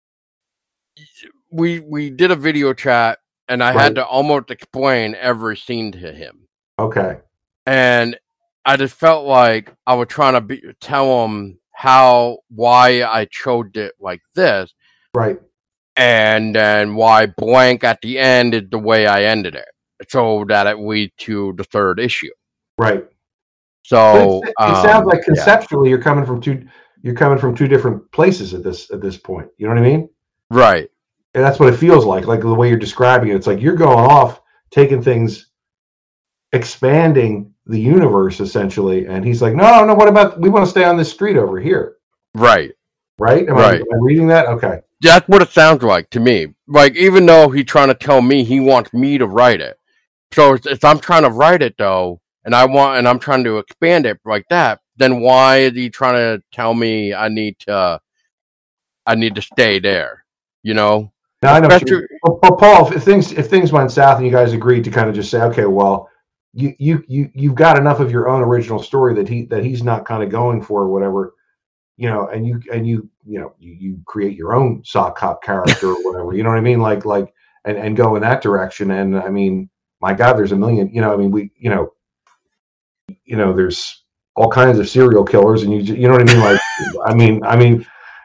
we, we did a video chat, and I Right. had to almost explain every scene to him. Okay. And I just felt like I was trying to be, tell him how, why I chose it like this. Right. And then why blank at the end is the way I ended it, so that it leads to the third issue. Right. So But it, it um, sounds like yeah. conceptually you're coming from two you're coming from two different places at this at this point. You know what I mean? Right. And that's what it feels like. Like the way you're describing it, it's like you're going off, taking things, expanding the universe essentially. And he's like, no, no. What about we want to stay on this street over here? Right. Right? Am, Right. I, am I reading that? Okay. That's what it sounds like to me. Like, even though he's trying to tell me he wants me to write it, so if, if I'm trying to write it though, and I want, and I'm trying to expand it like that, then why is he trying to tell me I need to, I need to stay there? You know. Now I know. Especially- Well, well, Paul, if things if things went south and you guys agreed to kind of just say, okay, well, you you you you've got enough of your own original story that he that he's not kind of going for or whatever, you know, and you and you you know you, you create your own sock hop character or whatever, you know what I mean, like like and and go in that direction. And I mean, my God, there's a million, you know, I mean, we you know, you know, there's all kinds of serial killers, and you ju- you know what I mean, like I mean I mean.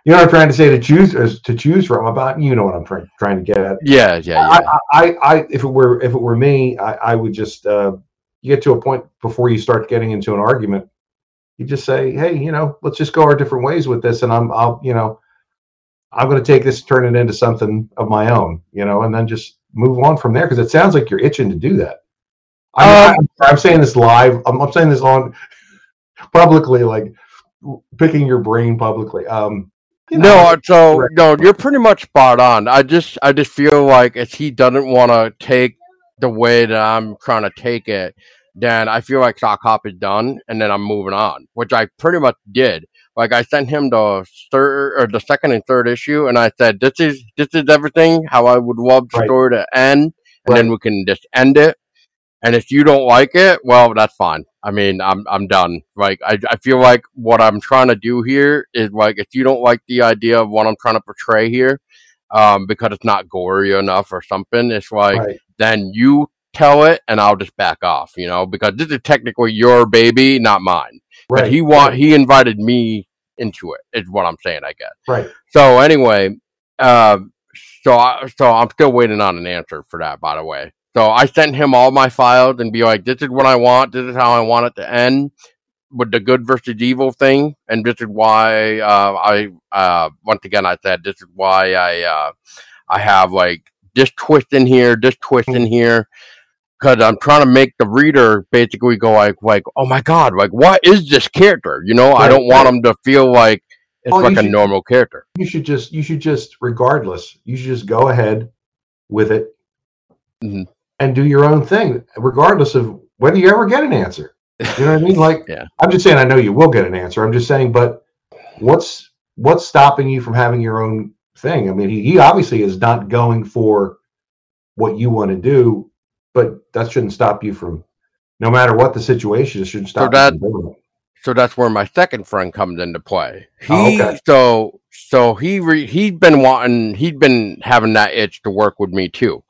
you know what I'm trying to say, to choose to choose from about, you know what I'm trying trying to get at. Yeah, yeah, yeah. I, I, I if it were if it were me, I, I would just uh, you get to a point before you start getting into an argument, you just say, hey, you know, let's just go our different ways with this, and I'm I'll you know I'm going to take this, turn it into something of my own, you know, and then just move on from there, because it sounds like you're itching to do that. I'm, um, I'm, I'm saying this live. I'm, I'm saying this on publicly, like picking your brain publicly. Um, you know, no, so no, you're pretty much spot on. I just, I just feel like if he doesn't want to take the way that I'm trying to take it, then I feel like Sock Hop is done, and then I'm moving on, which I pretty much did. Like I sent him the third or the second and third issue, and I said, "This is this is everything how I would love the right. story to end, and right. then we can just end it. And if you don't like it, well, that's fine. I mean, I'm I'm done. Like I I feel like what I'm trying to do here is like, if you don't like the idea of what I'm trying to portray here, um, because it's not gory enough or something, it's like right. then you tell it, and I'll just back off. You know, because this is technically your baby, not mine. Right. But he want right. he invited me into it, is what I'm saying, I guess. Right. So anyway, uh, so I, so I'm still waiting on an answer for that, by the way. So I sent him all my files and be like, this is what I want. This is how I want it to end with the good versus evil thing. And this is why uh, I, uh, once again, I said, this is why I, uh, I have like this twist in here, this twist in here. Because I'm trying to make the reader basically go like, like, oh my God, like, what is this character? You know, right, I don't want right. them to feel like it's oh, like a should, normal character. You should just, you should just, regardless, you should just go ahead with it. Mm-hmm. And do your own thing, regardless of whether you ever get an answer. You know what I mean? Like, yeah. I'm just saying, I know you will get an answer. I'm just saying, but what's what's stopping you from having your own thing? I mean, he, he obviously is not going for what you want to do, but that shouldn't stop you from, no matter what the situation, it shouldn't stop so that, you from doing it. So that's where my second friend comes into play. He, oh, okay. So, so he re, he'd been wanting, he'd been having that itch to work with me too.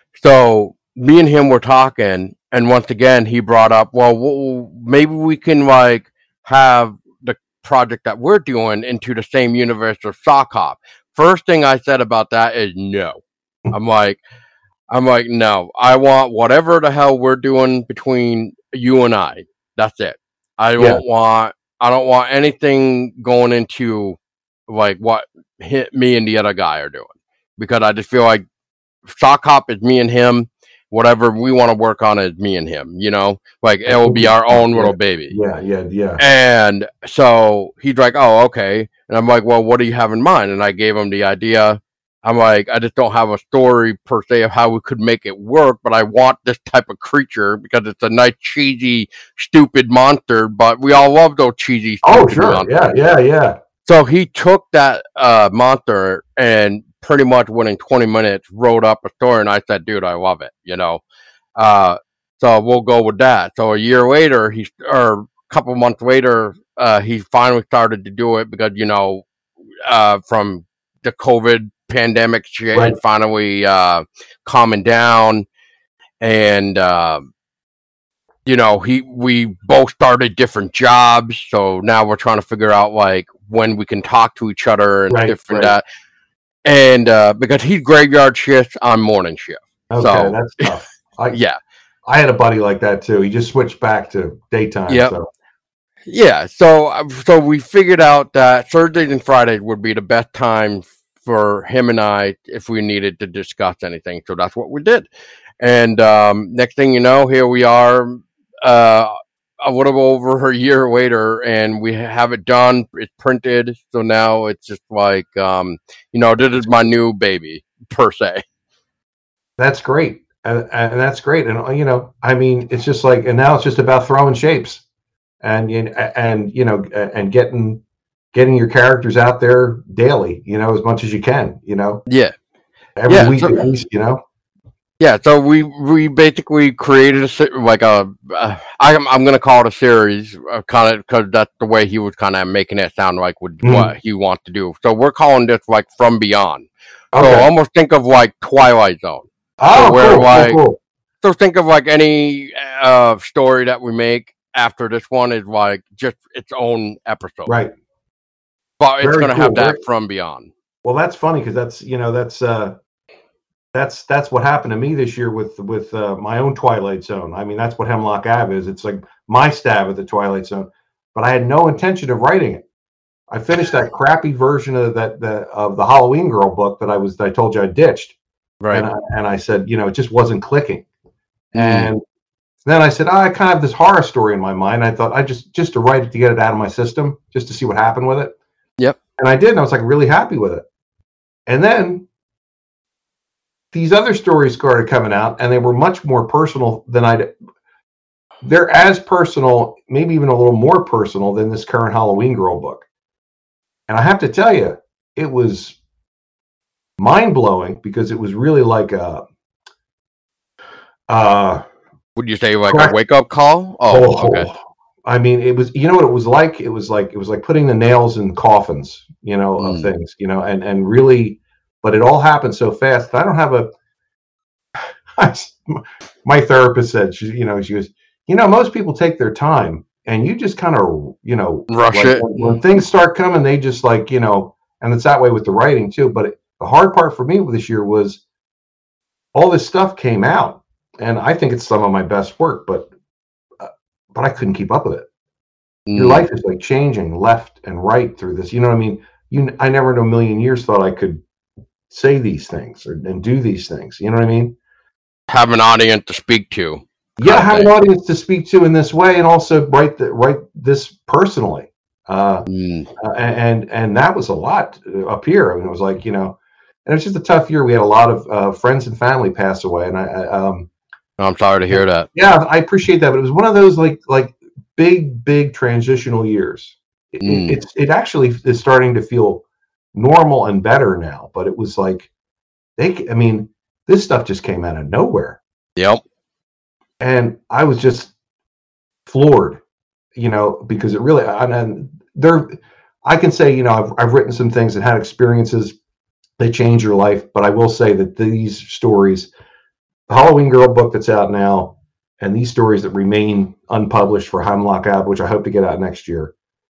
So me and him were talking, and once again, he brought up, well, well, maybe we can like have the project that we're doing into the same universe of Sock Hop. First thing I said about that is no. I'm like, I'm like, no, I want whatever the hell we're doing between you and I. That's it. I don't yeah. want, I don't want anything going into like what hit me and the other guy are doing, because I just feel like Sock Hop is me and him. Whatever we want to work on is me and him, you know, like it will be our own little baby. Yeah, yeah, yeah. And so he's like, oh, okay. And I'm like, well, what do you have in mind? And I gave him the idea. I'm like, I just don't have a story per se of how we could make it work, but I want this type of creature because it's a nice, cheesy, stupid monster. But we all love those cheesy, stupid oh, sure. monsters. Yeah, yeah, yeah. So he took that uh, monster and pretty much within twenty minutes wrote up a story, and I said, dude, I love it, you know. Uh, so we'll go with that. So a year later, he or a couple months later, uh, he finally started to do it because, you know, uh, from the COVID pandemic shit right. finally uh, calming down, and uh, you know, he we both started different jobs, so now we're trying to figure out like when we can talk to each other and right, different right. that. And uh, because he's graveyard shift, I'm morning shift. Okay, so, that's tough. I, yeah, I had a buddy like that too. He just switched back to daytime. Yep. So. Yeah. So, so we figured out that Thursdays and Fridays would be the best time for him and I if we needed to discuss anything. So that's what we did. And um, next thing you know, here we are. Uh, a little over a year later, and we have it done. It's printed, so now it's just like, um, you know, this is my new baby per se. That's great, and, and that's great, and you know, I mean, it's just like, and now it's just about throwing shapes, and and you know, and getting getting your characters out there daily, you know, as much as you can, you know. Yeah. Every yeah, week, so- at least, you know. Yeah, so we we basically created a like a uh, I'm I'm gonna call it a series, uh, kind of because that's the way he was kind of making it sound like with mm. what he wants to do. So we're calling this like From Beyond. Okay. So almost think of like Twilight Zone. Oh, so where cool, like cool, cool. So think of like any uh, story that we make after this one is like just its own episode. Right. But it's Very going to cool. have that Very, From Beyond. well, that's funny because that's you know that's uh, that's that's what happened to me this year with with uh, my own Twilight Zone. I mean, that's what Hemlock Ave is. It's like my stab at the Twilight Zone, but I had no intention of writing it. I finished that crappy version of that the, of the Halloween Girl book that I was I told you I ditched, Right. and I, and I said, you know, it just wasn't clicking. Mm. And then I said, oh, I kind of have this horror story in my mind. I thought I just just to write it to get it out of my system, just to see what happened with it. Yep. And I did, and I was like really happy with it. And then these other stories started coming out, and they were much more personal than I'd. They're as personal, maybe even a little more personal than this current Halloween Girl book. And I have to tell you, it was mind-blowing because it was really like a uh would you say like crack, a wake-up call? Oh, oh, okay. I mean, it was, you know what it was like? It was like it was like putting the nails in coffins, you know, Mm. of things, you know, and and really, but it all happened so fast. I don't have a my therapist said, she, you know, she was, you know, most people take their time, and you just kind of, you know, Rush like, it. when, when things start coming, they just like, you know, and it's that way with the writing too. But it, the hard part for me this year was all this stuff came out, and I think it's some of my best work, but uh, but I couldn't keep up with it. Mm. Your life is like changing left and right through this. You know what I mean? You, I never in a million years thought I could say these things or and do these things. You know what I mean? Have an audience to speak to. Yeah, have an audience to speak to in this way, and also write the, write this personally. Uh, mm. uh, and and that was a lot up here. I mean, it was like, you know, and it's just a tough year. We had a lot of uh, friends and family pass away, and I, I um, I'm sorry to hear that. Yeah, I appreciate that, but it was one of those like like big big transitional years. It, Mm. it, it's it actually is starting to feel normal and better now, but it was like they. I mean, this stuff just came out of nowhere. Yep. And I was just floored, you know, because it really, and, and there, I can say, you know, I've, I've written some things and had experiences that change your life, but I will say that these stories, the Halloween Girl book that's out now, and these stories that remain unpublished for Hemlock Ave, which I hope to get out next year,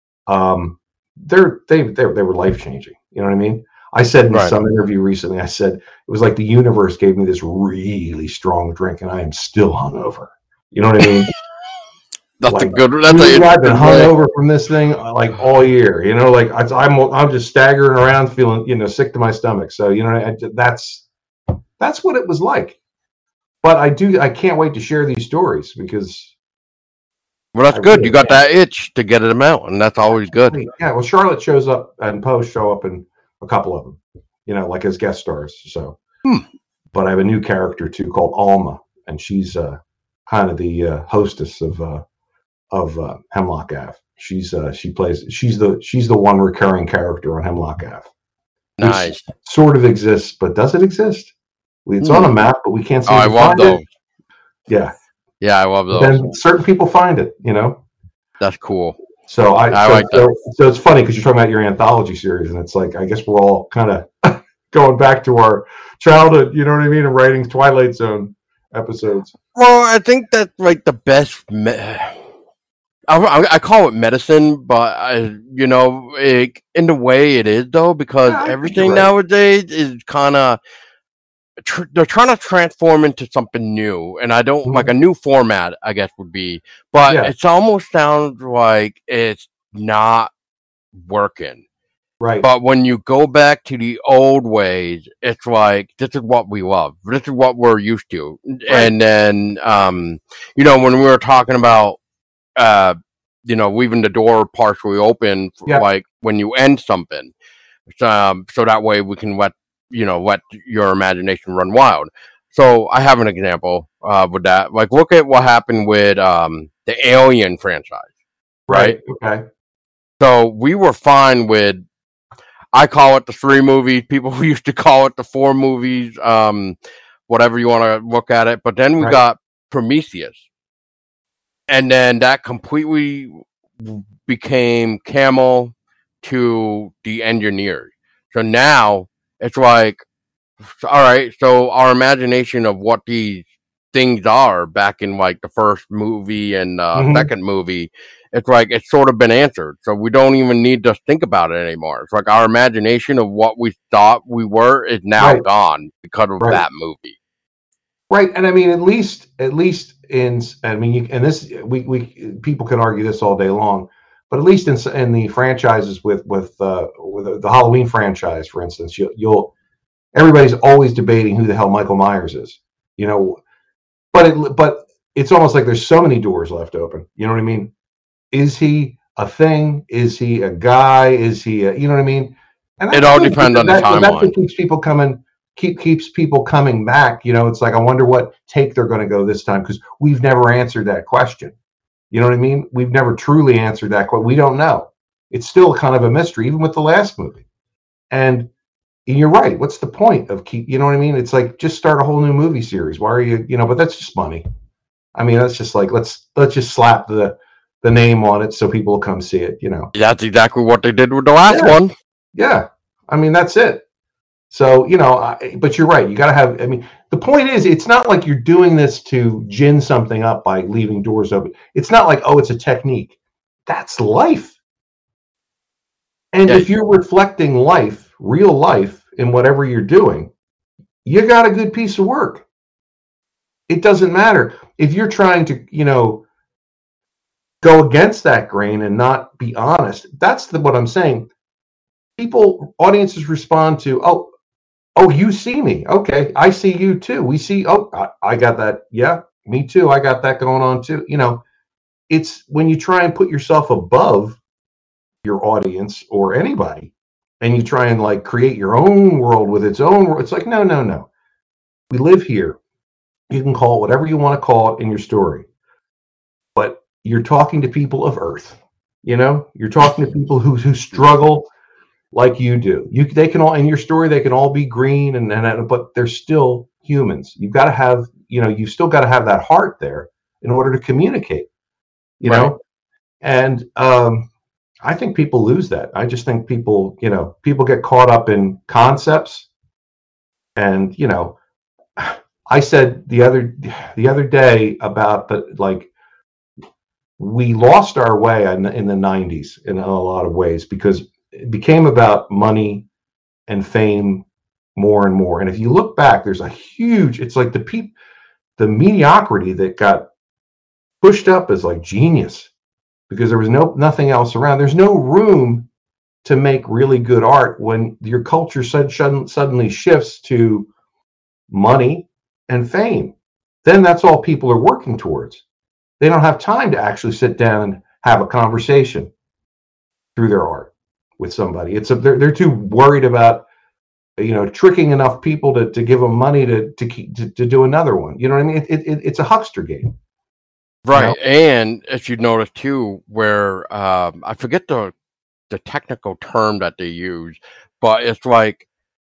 um, they're, they, they, they were life changing. You know what I mean? I said in Right. some interview recently, I said, it was like the universe gave me this really strong drink and I am still hungover. You know what I mean? That's like, a good, that's dude, a I've been way. hungover from this thing like all year, you know, like I, I'm, I'm just staggering around feeling, you know, sick to my stomach. So, you know, I, that's, that's what it was like. But I do, I can't wait to share these stories because. Well, that's I good. really You got can't. that itch to get them out, and that's always good. Yeah. Well, Charlotte shows up and Poe show up in a couple of them, you know, like as guest stars. So, hmm. But I have a new character too called Alma, and she's uh, kind of the uh, hostess of uh, of uh, Hemlock Ave. She's uh, she plays she's the she's the one recurring character on Hemlock Ave. Nice. Which sort of exists, but does it exist? It's hmm. on a map, but we can't see. Oh, I love those. It. Yeah. Yeah, I love those. Then certain people find it, you know. That's cool. So I, I so, like so, that. so it's funny because you're talking about your anthology series, and it's like I guess we're all kind of going back to our childhood, you know what I mean, and writing Twilight Zone episodes. Well, I think that's like the best. Me- I, I, I call it medicine, but I, you know, it, in the way it is though, because Yeah, everything right. nowadays is kind of. Tr- they're trying to transform into something new, and I don't mm-hmm. like a new format, I guess would be, but yeah. It's almost sounds like it's not working. Right. But when you go back to the old ways, it's like, this is what we love. This is what we're used to. Right. And then, um, you know, when we were talking about, uh, you know, leaving the door partially open, yeah. like when you end something, um, so that way we can let, you know, let your imagination run wild. So I have an example uh, with that. Like, look at what happened with um, the Alien franchise. Right? right? Okay. So we were fine with, I call it the three movies. People who used to call it the four movies, um, whatever you want to look at it. But then we right. got Prometheus. And then that completely became Camel to the Engineers. So now it's like, all right, so our imagination of what these things are back in like the first movie and uh, mm-hmm. second movie it's like it's sort of been answered. So we don't even need to think about it anymore. It's like our imagination of what we thought we were is now Right. gone because of Right. that movie. Right, and I mean, at least, at least in, I mean, you, and this, we, we, people can argue this all day long, but at least in, in the franchises with, with, uh, with the Halloween franchise, for instance, you, you'll, everybody's always debating who the hell Michael Myers is, you know, but it, but it's almost like there's so many doors left open. You know what I mean? Is he a thing? Is he a guy? Is he, a, you know what I mean? And it all depends on the that, timeline. That's what keeps people coming. Keep keeps people coming back. You know, it's like, I wonder what take they're going to go this time, because we've never answered that question. You know what I mean? We've never truly answered that question. We don't know. It's still kind of a mystery, even with the last movie. And you're right. What's the point of keep? You know what I mean? It's like, just start a whole new movie series. Why are you? You know, but that's just money. I mean, that's just like, let's let's just slap the the name on it so people will come see it. You know. That's exactly what they did with the last yeah. one. Yeah. I mean, that's it. So, you know, I, but you're right. You got to have, I mean, the point is, it's not like you're doing this to gin something up by leaving doors open. It's not like, oh, it's a technique. That's life. And yeah. if you're reflecting life, real life, in whatever you're doing, you got a good piece of work. It doesn't matter. If you're trying to, you know, go against that grain and not be honest, that's the, what I'm saying. People, audiences respond to, oh, oh, you see me. Okay, I see you too. We see, oh, I, I got that. Yeah, me too. I got that going on too. You know, it's when you try and put yourself above your audience or anybody, and you try and like create your own world with its own world. It's like, no, no, no. We live here. You can call it whatever you want to call it in your story. But you're talking to people of Earth. You know, you're talking to people who who struggle like you do. You they can all in your story, they can all be green and, and but they're still humans. You've got to have, you know, you've still got to have that heart there in order to communicate, you right. know? And um, I think people lose that. I just think people, you know, people get caught up in concepts. And, you know, I said the other the other day about the like we lost our way in the, in the nineties in a lot of ways, because it became about money and fame more and more. And if you look back, there's a huge, it's like the peop, the mediocrity that got pushed up as like genius, because there was no nothing else around. There's no room to make really good art when your culture sud- suddenly shifts to money and fame. Then that's all people are working towards. They don't have time to actually sit down and have a conversation through their art with somebody. It's a, they're they're too worried about, you know, tricking enough people to, to give them money to to, keep, to to do another one. You know what I mean? It, it it's a huckster game, right? You know? And as you notice too, where um, I forget the the technical term that they use, but it's like,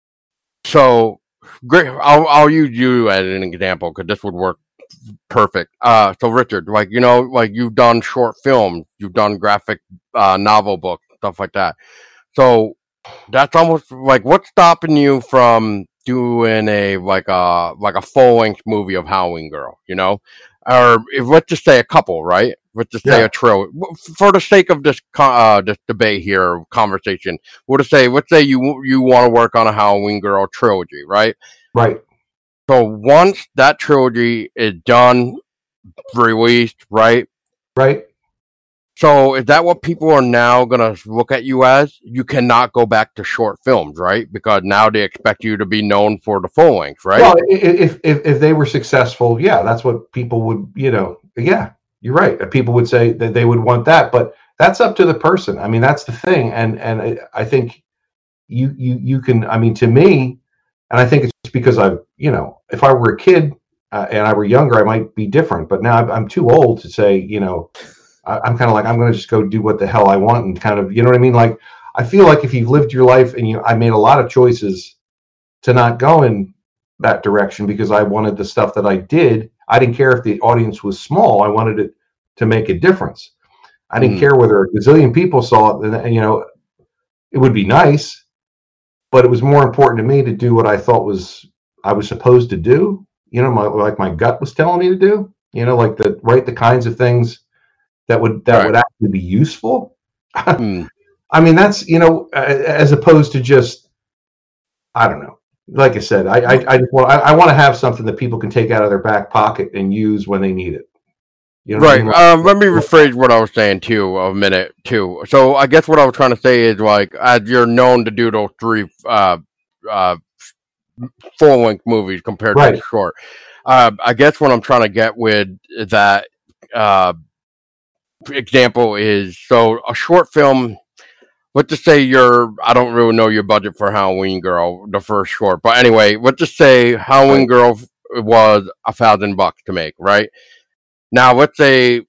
so great. I'll I'll use you as an example because this would work perfect. Uh, so Richard, like, you know, like you've done short films, you've done graphic uh, novel books, stuff like that. So that's almost like, what's stopping you from doing a like a like a full length movie of Halloween Girl, you know, or if, let's just say a couple, right? Let's just say yeah. a trilogy. For the sake of this uh, this debate here, conversation, we'll just say, let's say you you want to work on a Halloween Girl trilogy, right? Right. So once that trilogy is done, released, right? Right. So is that what people are now going to look at you as? You cannot go back to short films, right? Because now they expect you to be known for the full length, right? Well, if if if they were successful, yeah, that's what people would, you know, yeah, you're right. People would say that they would want that, but that's up to the person. I mean, that's the thing. And and I think you you you can, I mean, to me, and I think it's because I've, you know, if I were a kid uh, and I were younger, I might be different. But now I'm too old to say, you know, I, I'm kind of like, I'm going to just go do what the hell I want and kind of, you know what I mean? Like, I feel like if you've lived your life and you, I made a lot of choices to not go in that direction because I wanted the stuff that I did. I didn't care if the audience was small. I wanted it to make a difference. I didn't mm. care whether a gazillion people saw it. And, you know, it would be nice, but it was more important to me to do what I thought was I was supposed to do. You know, my, like my gut was telling me to do. You know, like the write the kinds of things that would that Right. would actually be useful. Hmm. I mean, that's, you know, uh, as opposed to just, I don't know. Like I said, I I, I just want I, I want to have something that people can take out of their back pocket and use when they need it. You know what I Right. mean? Um, let me rephrase what I was saying too a minute too. So I guess what I was trying to say is like, as you're known to do those three uh, uh, full length movies compared Right. to the short. Uh, I guess what I'm trying to get with that uh, example is so a short film. Let's just say you're, I don't really know your budget for Halloween Girl, the first short, but anyway, let's just say Halloween Right. Girl was a thousand bucks to make, right? Now, let's say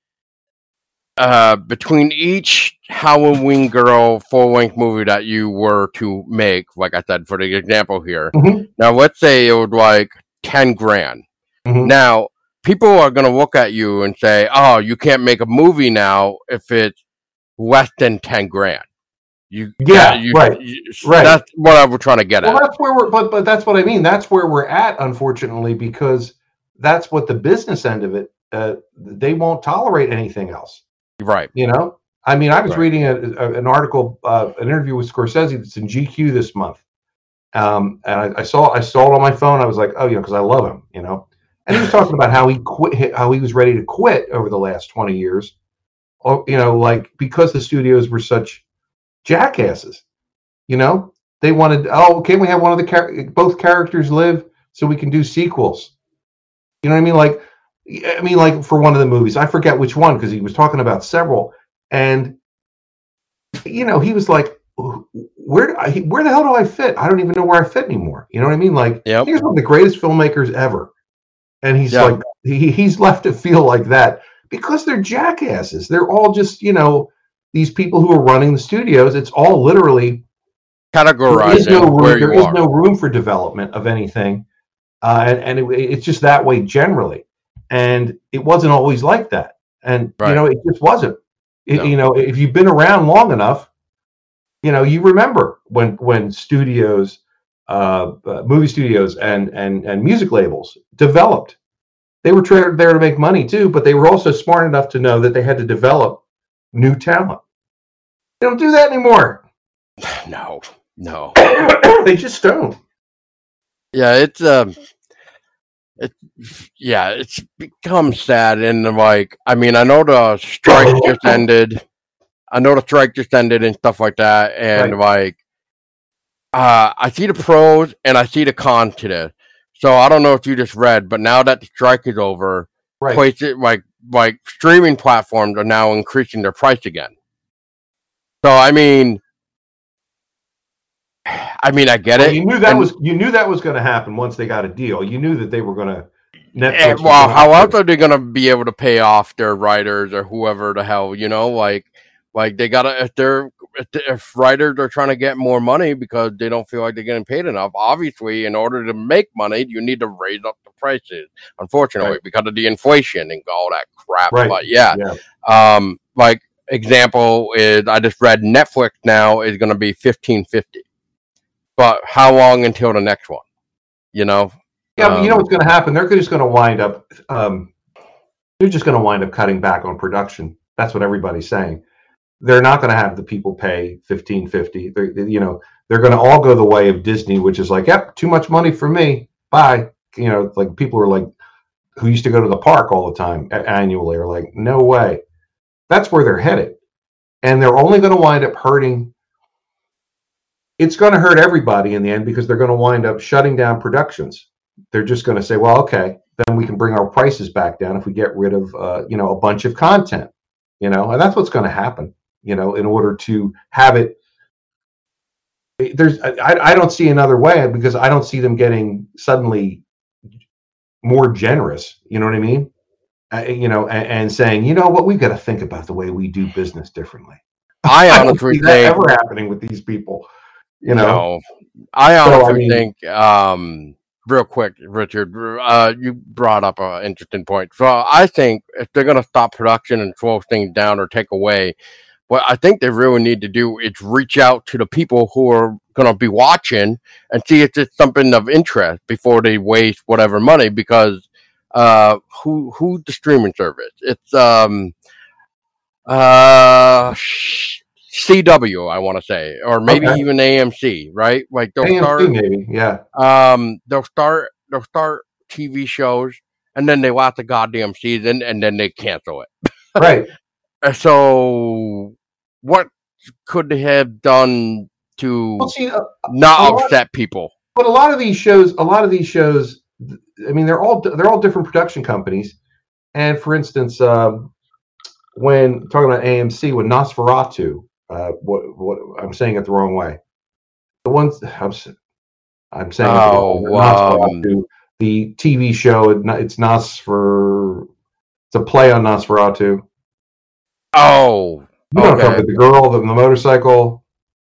uh, between each Halloween Girl full length movie that you were to make, like I said, for the example here, Mm-hmm. now let's say it was like ten grand. Mm-hmm. Now, people are going to look at you and say, oh, you can't make a movie now if it's less than ten grand. You, Yeah, that, you, right, you, right. That's what I was trying to get Well, at. that's where we're, but but that's what I mean. That's where we're at, unfortunately, because that's what the business end of it. Uh, they won't tolerate anything else. Right. You know, I mean, I was Right. reading a, a, an article, uh, an interview with Scorsese that's in G Q this month, um, and I, I saw I saw it on my phone. I was like, oh, you know, because I love him, you know. And he was talking about how he quit, how he was ready to quit over the last twenty years, or, you know, like because the studios were such jackasses. You know, they wanted, oh, can't we have one of the char- both characters live so we can do sequels? You know what I mean? Like, I mean, like for one of the movies, I forget which one because he was talking about several, and you know, he was like, where, where the hell do I fit? I don't even know where I fit anymore. You know what I mean? Like, Yep. he's one of the greatest filmmakers ever, and he's Yeah. like, he, he's left to feel like that because they're jackasses. They're all just, you know, these people who are running the studios. It's all literally. Categorizing There is no room, where there you is are. no room for development of anything, uh, and, and it, it's just that way generally. And it wasn't always like that, and Right. you know, it just wasn't. It, No. You know, if you've been around long enough, you know, you remember when when studios, uh, uh, movie studios, and and and music labels developed. They were tra- there to make money too, but they were also smart enough to know that they had to develop new talent. They don't do that anymore. No, no. They just don't. Yeah, it's um, it yeah, it's become sad and like I mean I know the strike just ended. I know the strike just ended and stuff like that, and Right. like uh, I see the pros and I see the cons to this. So I don't know if you just read, but now that the strike is over, Right. places like like streaming platforms are now increasing their price again. So I mean. I mean, I get Well, it. you knew that and, was you knew that was going to happen once they got a deal. You knew that they were going to Netflix. And, well, how else are they going to be able to pay off their writers or whoever the hell, you know, like, like they got to, if they're, if, if writers are trying to get more money because they don't feel like they're getting paid enough, obviously, in order to make money, you need to raise up the prices, unfortunately, right. because of the inflation and all that crap. Right. But yeah, yeah. Um, like, example is I just read Netflix now is going to be fifteen fifty. But how long until the next one? You know? Yeah, um, but you know what's going to happen? They're just going to wind up. Um, they're just going to wind up cutting back on production. That's what everybody's saying. They're not going to have the people pay fifteen fifty. They're, they, you know, they're going to all go the way of Disney, which is like, yep, too much money for me. Bye. You know, like people are like, who used to go to the park all the time annually, are like, no way. That's where they're headed, and they're only going to wind up hurting. It's going to hurt everybody in the end because they're going to wind up shutting down productions. They're just going to say, well, okay, then we can bring our prices back down if we get rid of, uh, you know, a bunch of content, you know, and that's what's going to happen, you know, in order to have it. There's, I, I don't see another way because I don't see them getting suddenly more generous. You know what I mean? Uh, you know, and, and saying, you know what, we've got to think about the way we do business differently. I honestly I don't see that think ever happening with these people. You know, no, I honestly so, I mean, think, um, real quick, Richard, uh, you brought up an interesting point. So I think if they're going to stop production and slow things down or take away, what I think they really need to do is reach out to the people who are going to be watching and see if it's something of interest before they waste whatever money. Because uh, who who's the streaming service? It's um, uh, C W, I want to say, or maybe Okay. even A M C, right? Like they'll A M C start, maybe, yeah. um, they'll start, they'll start T V shows, and then they watch the goddamn season, and then they cancel it. Right. So, what could they have done to Well, see, uh, not a lot, upset people? but a lot of these shows, a lot of these shows, I mean, they're all they're all different production companies. And for instance, um, when talking about A M C, when Nosferatu, uh, what, what I'm saying it the wrong way. The ones I'm, I'm saying it the wrong way. Oh, um, Nosferatu, the T V show, it's Nosfer. It's a play on Nosferatu. oh, You know what I'm talking okay. about, the girl, the, the motorcycle.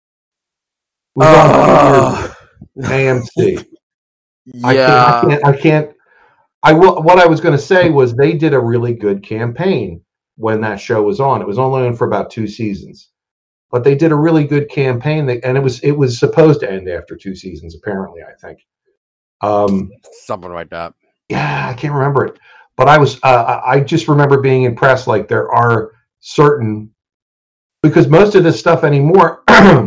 Was Uh, on A M C. yeah. I can't. I can't. I can't. I will. What I was going to say was they did a really good campaign when that show was on. It was only on for about two seasons, but they did a really good campaign. That, and it was it was supposed to end after two seasons. Apparently, I think. Um, Something like that. Yeah, I can't remember it, but I was. Uh, I just remember being impressed. Like there are certain, because most of this stuff anymore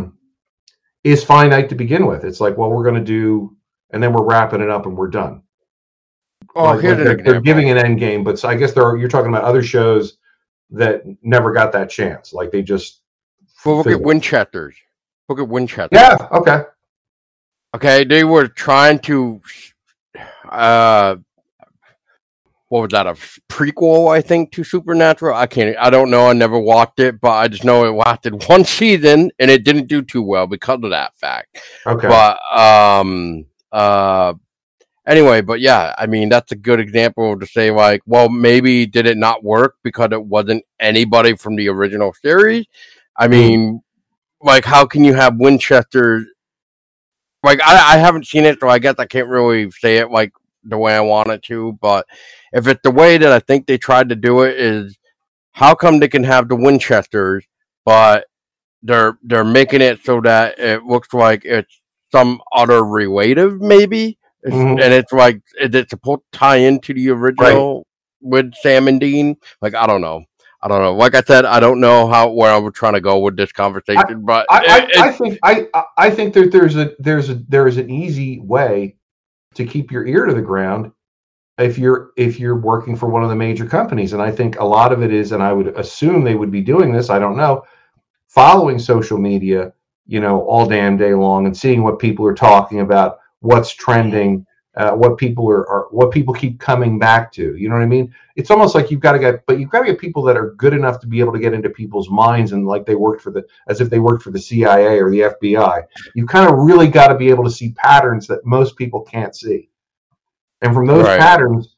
is finite to begin with. It's like, well, we're going to do, and then we're wrapping it up and we're done. Oh, like, here's like an they're, example. they're giving an end game, but so I guess there are, you're talking about other shows that never got that chance. Like they just. Well, look at Winchester's. Look at Winchester. Yeah. Okay. Okay, they were trying to. Uh, what was that? A prequel, I think, to Supernatural. I can't. I don't know. I never watched it, but I just know it lasted one season and it didn't do too well because of that fact. Okay. But um. Uh. Anyway, but yeah, I mean, that's a good example to say, like, well, maybe did it not work because it wasn't anybody from the original series? I mean, mm. like, how can you have Winchester? Like, I, I haven't seen it, so I guess I can't really say it, like, the way I want it to, but if it's the way that I think they tried to do it is, how come they can have the Winchesters, but they're they're making it so that it looks like it's some other relative, maybe? It's, mm-hmm. And it's like, is it supposed to tie into the original right. with Sam and Dean? Like, I don't know. I don't know. Like I said, I don't know how where I'm trying to go with this conversation, I, but I, it, I, I think I I think that there's a there's a there is an easy way to keep your ear to the ground if you're if you're working for one of the major companies, and I think a lot of it is, and I would assume they would be doing this. I don't know, following social media, you know, all damn day long and seeing what people are talking about. What's trending, uh, what people are, are, what people keep coming back to. You know what I mean? It's almost like you've got to get, but you've got to get people that are good enough to be able to get into people's minds and like they worked for the, as if they worked for the C I A or the F B I. You kind of really got to be able to see patterns that most people can't see. And from those right. patterns,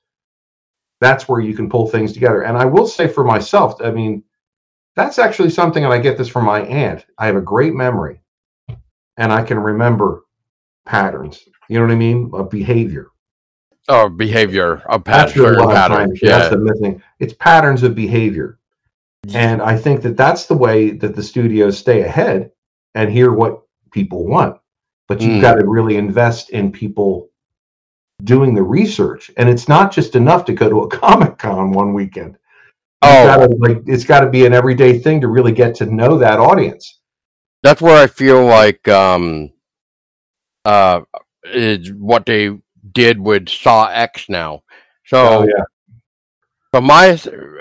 that's where you can pull things together. And I will say for myself, I mean, that's actually something, and I get this from my aunt. I have a great memory and I can remember patterns. You know what I mean? Of behavior. Oh, behavior of patterns. That's really patterns. Yeah. That's the missing. It's patterns of behavior. And I think that that's the way that the studios stay ahead and hear what people want. But you've mm. got to really invest in people doing the research. And it's not just enough to go to a Comic-Con one weekend. You've oh, gotta, like, it's got to be an everyday thing to really get to know that audience. That's where I feel like um, uh, is what they did with Saw X now. So, oh, yeah. but my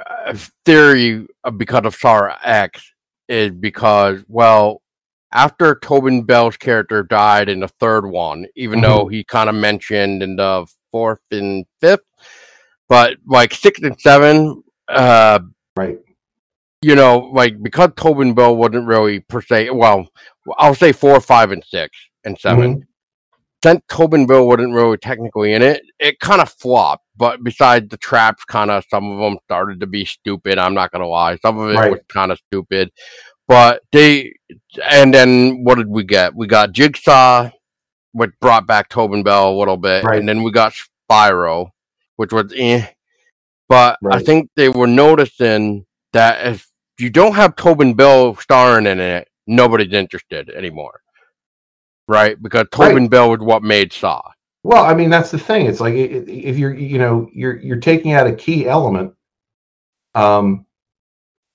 theory because of Saw X is because, well, after Tobin Bell's character died in the third one, even mm-hmm. though he kind of mentioned in the fourth and fifth, but like six and seven, uh, right. You know, like because Tobin Bell wasn't really per se, well, I'll say four, five, and six and seven. Mm-hmm. Since Tobin Bell wasn't really technically in it, it kind of flopped. But besides the traps, kind of some of them started to be stupid. I'm not gonna lie, some of it right. was kind of stupid. But they, and then what did we get? We got Jigsaw, which brought back Tobin Bell a little bit, right. and then we got Spyro, which was eh. But right. I think they were noticing that if you don't have Tobin Bell starring in it, nobody's interested anymore. Right? Because Tobin right. Bell was what made Saw. Well, I mean, that's the thing. It's like if you're, you know, you're you're taking out a key element, um,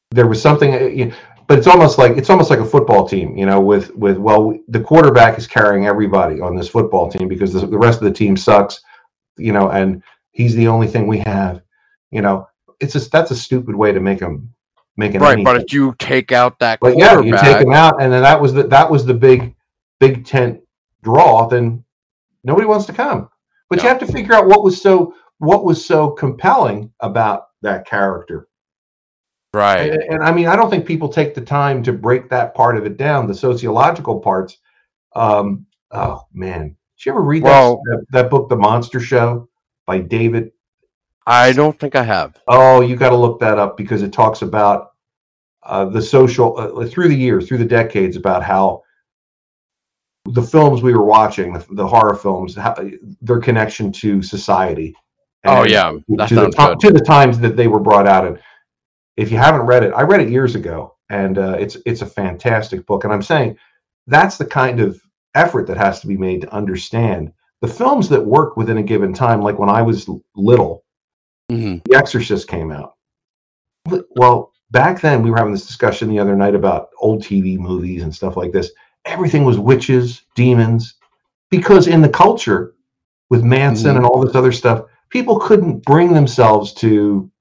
there was something, you know, but it's almost like it's almost like a football team, you know, with with well, the quarterback is carrying everybody on this football team because the, the rest of the team sucks, you know, and he's the only thing we have, you know. It's just that's a stupid way to make him make it right. anything. But if you take out that but quarterback, yeah, you take him out, and then that was the that was the big big tent draw. Then nobody wants to come. But yeah. you have to figure out what was so what was so compelling about that character. Right. And, and I mean, I don't think people take the time to break that part of it down, the sociological parts. Um, oh man, did you ever read well, that, that that book, The Monster Show, by David? I don't think I have. Oh, you got to look that up because it talks about uh, the social uh, through the years, through the decades, about how the films we were watching, the, the horror films, how, their connection to society. Oh yeah, that to sounds the, good. to the times that they were brought out in. If you haven't read it, I read it years ago, and uh, it's it's a fantastic book. And I'm saying that's the kind of effort that has to be made to understand the films that work within a given time. Like when I was little, mm-hmm. The Exorcist came out. Well, back then we were having this discussion the other night about old T V movies and stuff like this. Everything was witches, demons, because in the culture with Manson mm-hmm. and all this other stuff, people couldn't bring themselves to.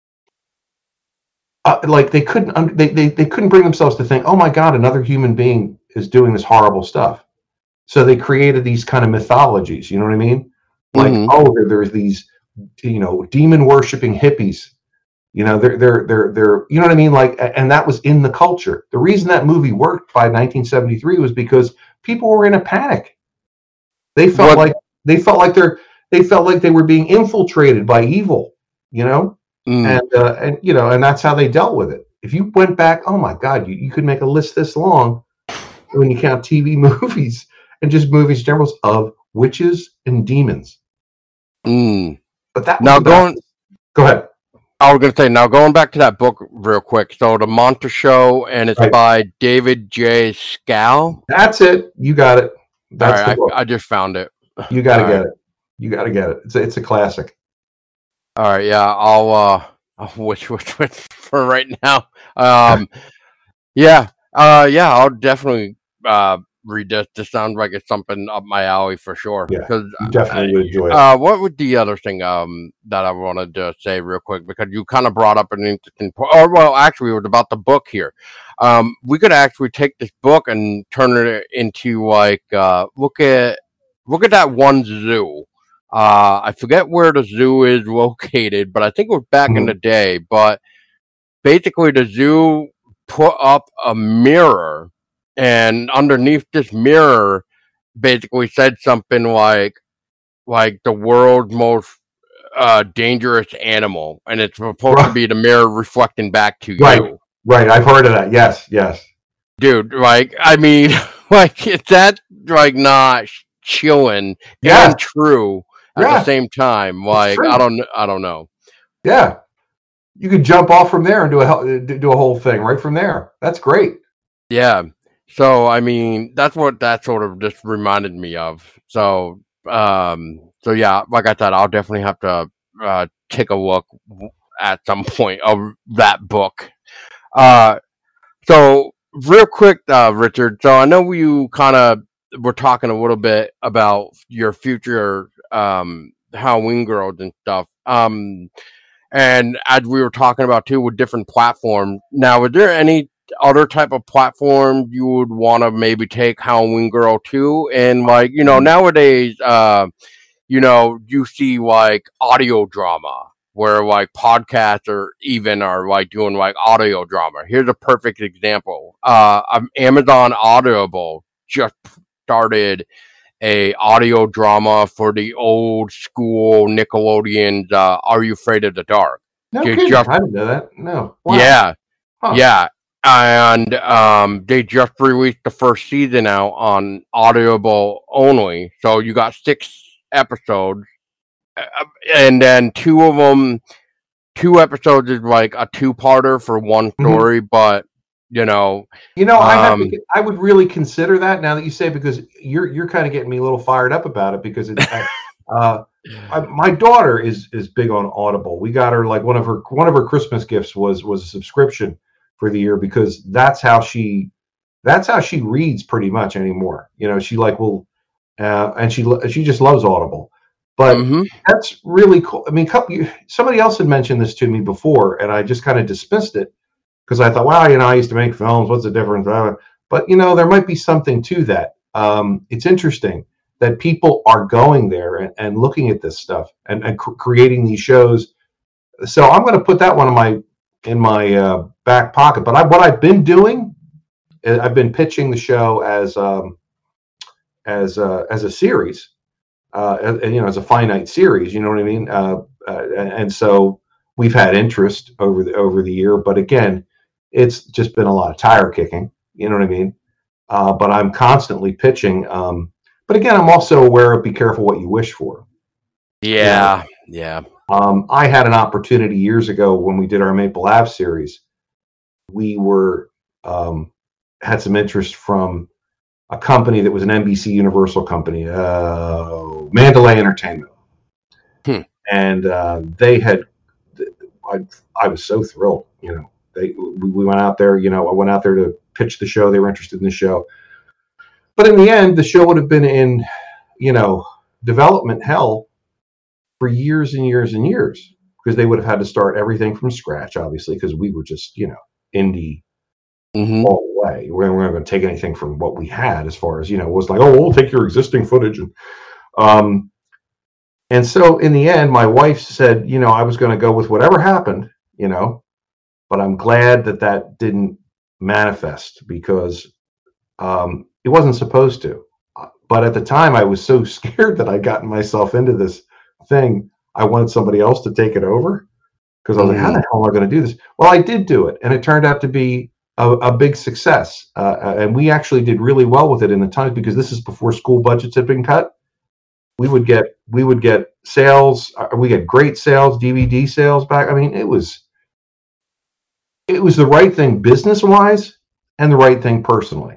Uh, like they couldn't, un- they, they they couldn't bring themselves to think, oh my God, another human being is doing this horrible stuff. So they created these kind of mythologies. You know what I mean? Like, mm-hmm. oh, there, there's these, you know, demon worshiping hippies. You know, they're they're they're they're, you know what I mean? Like, and that was in the culture. The reason that movie worked by nineteen seventy-three was because people were in a panic. They felt what? like they felt like they're they felt like they were being infiltrated by evil. You know. Mm. And uh, and you know, and that's how they dealt with it. If you went back, oh my God, you, you could make a list this long when you count T V movies and just movies generals of witches and demons. Mm. But that now about, going, go ahead. I was going to say now going back to that book real quick. So The Monster Show, and it's right. by David J. Scal. That's it. You got it. That's All right, the book. I, I just found it. You got to get right. it. You got to get it. It's a, it's a classic. All right, yeah, I'll uh, I'll wish which which for right now. Um, yeah, uh, yeah, I'll definitely uh read this. This sounds like it's something up my alley for sure. Yeah, you definitely I, would enjoy it. Uh, what would the other thing um that I wanted to say real quick, because you kind of brought up an interesting point. Or well, actually, it was about the book here. Um, we could actually take this book and turn it into like uh, look at look at that one zoo. Uh, I forget where the zoo is located, but I think it was back mm-hmm. in the day. But basically, the zoo put up a mirror, and underneath this mirror, basically said something like, like the world's most uh, dangerous animal, and it's supposed right. to be the mirror reflecting back to right. you. Right, I've heard of that. Yes, yes, dude. Like, I mean, like, is that like not chilling yeah. and true? At yeah. the same time, like I don't, I don't know. Yeah, you could jump off from there and do a do a whole thing right from there. That's great. Yeah. So I mean, that's what that sort of just reminded me of. So, um, so yeah, like I said, I'll definitely have to uh, take a look at some point of that book. Uh, so real quick, uh, Richard. So I know you kind of were talking a little bit about your future. Um, Halloween Girls and stuff. Um, and as we were talking about too, with different platforms. Now, is there any other type of platform you would want to maybe take Halloween Girl to? And like, you know, nowadays, uh, you know, you see like audio drama where like podcasts or even are like doing like audio drama. Here's a perfect example. Uh, Amazon Audible just started a audio drama for the old school Nickelodeon. Uh, Are You Afraid of the Dark? No kidding. Just, I didn't know that. No. Wow. Yeah. Huh. Yeah. And um, they just released the first season out on Audible only. So you got six episodes. And then two of them, two episodes is like a two-parter for one story, mm-hmm. but You know, you know, I have um, to, I would really consider that now that you say, because you're you're kind of getting me a little fired up about it, because it's uh, I, my daughter is is big on Audible. We got her like one of her one of her Christmas gifts was was a subscription for the year, because that's how she that's how she reads pretty much anymore. You know, she like will uh, and she she just loves Audible. But Mm-hmm. that's really cool. I mean, couple, somebody else had mentioned this to me before, and I just kind of dismissed it because I thought, well, you know, I used to make films. What's the difference? But, you know, there might be something to that. Um, it's interesting that people are going there and, and looking at this stuff and, and cr- creating these shows. So I'm going to put that one in my in my uh, back pocket. But I, what I've been doing, I've been pitching the show as um, as uh, as a series. Uh, and, you know, as a finite series, you know what I mean? Uh, uh, and, and so we've had interest over the over the year, but again, it's just been a lot of tire kicking. You know what I mean? Uh, but I'm constantly pitching. Um, but again, I'm also aware of be careful what you wish for. Yeah, you know? yeah. Um, I had an opportunity years ago when we did our Maple Ave series. We were um, had some interest from a company that was an N B C Universal company, uh, Mandalay Entertainment. Hmm. And uh, they had, I, I was so thrilled, you know, they, we, we went out there, you know, I went out there to pitch the show. They were interested in the show. But in the end, the show would have been in, you know, development hell for years and years and years, because they would have had to start everything from scratch, obviously, because we were just, you know, indie. Mm-hmm. All the way. We weren't going to take anything from what we had, as far as, you know, it was like, oh, we'll take your existing footage. And, um, and so in the end, my wife said, you know, I was going to go with whatever happened, you know, but I'm glad that that didn't manifest, because um, it wasn't supposed to. But at the time, I was so scared that I'd gotten myself into this thing. I wanted somebody else to take it over, because I was mm. like, how the hell am I going to do this? Well, I did do it, and it turned out to be A, a big success, uh, and we actually did really well with it in the times, because this is before school budgets had been cut. We would get we would get sales. Uh, we get great sales, D V D sales back. I mean, it was it was the right thing business wise, and the right thing personally.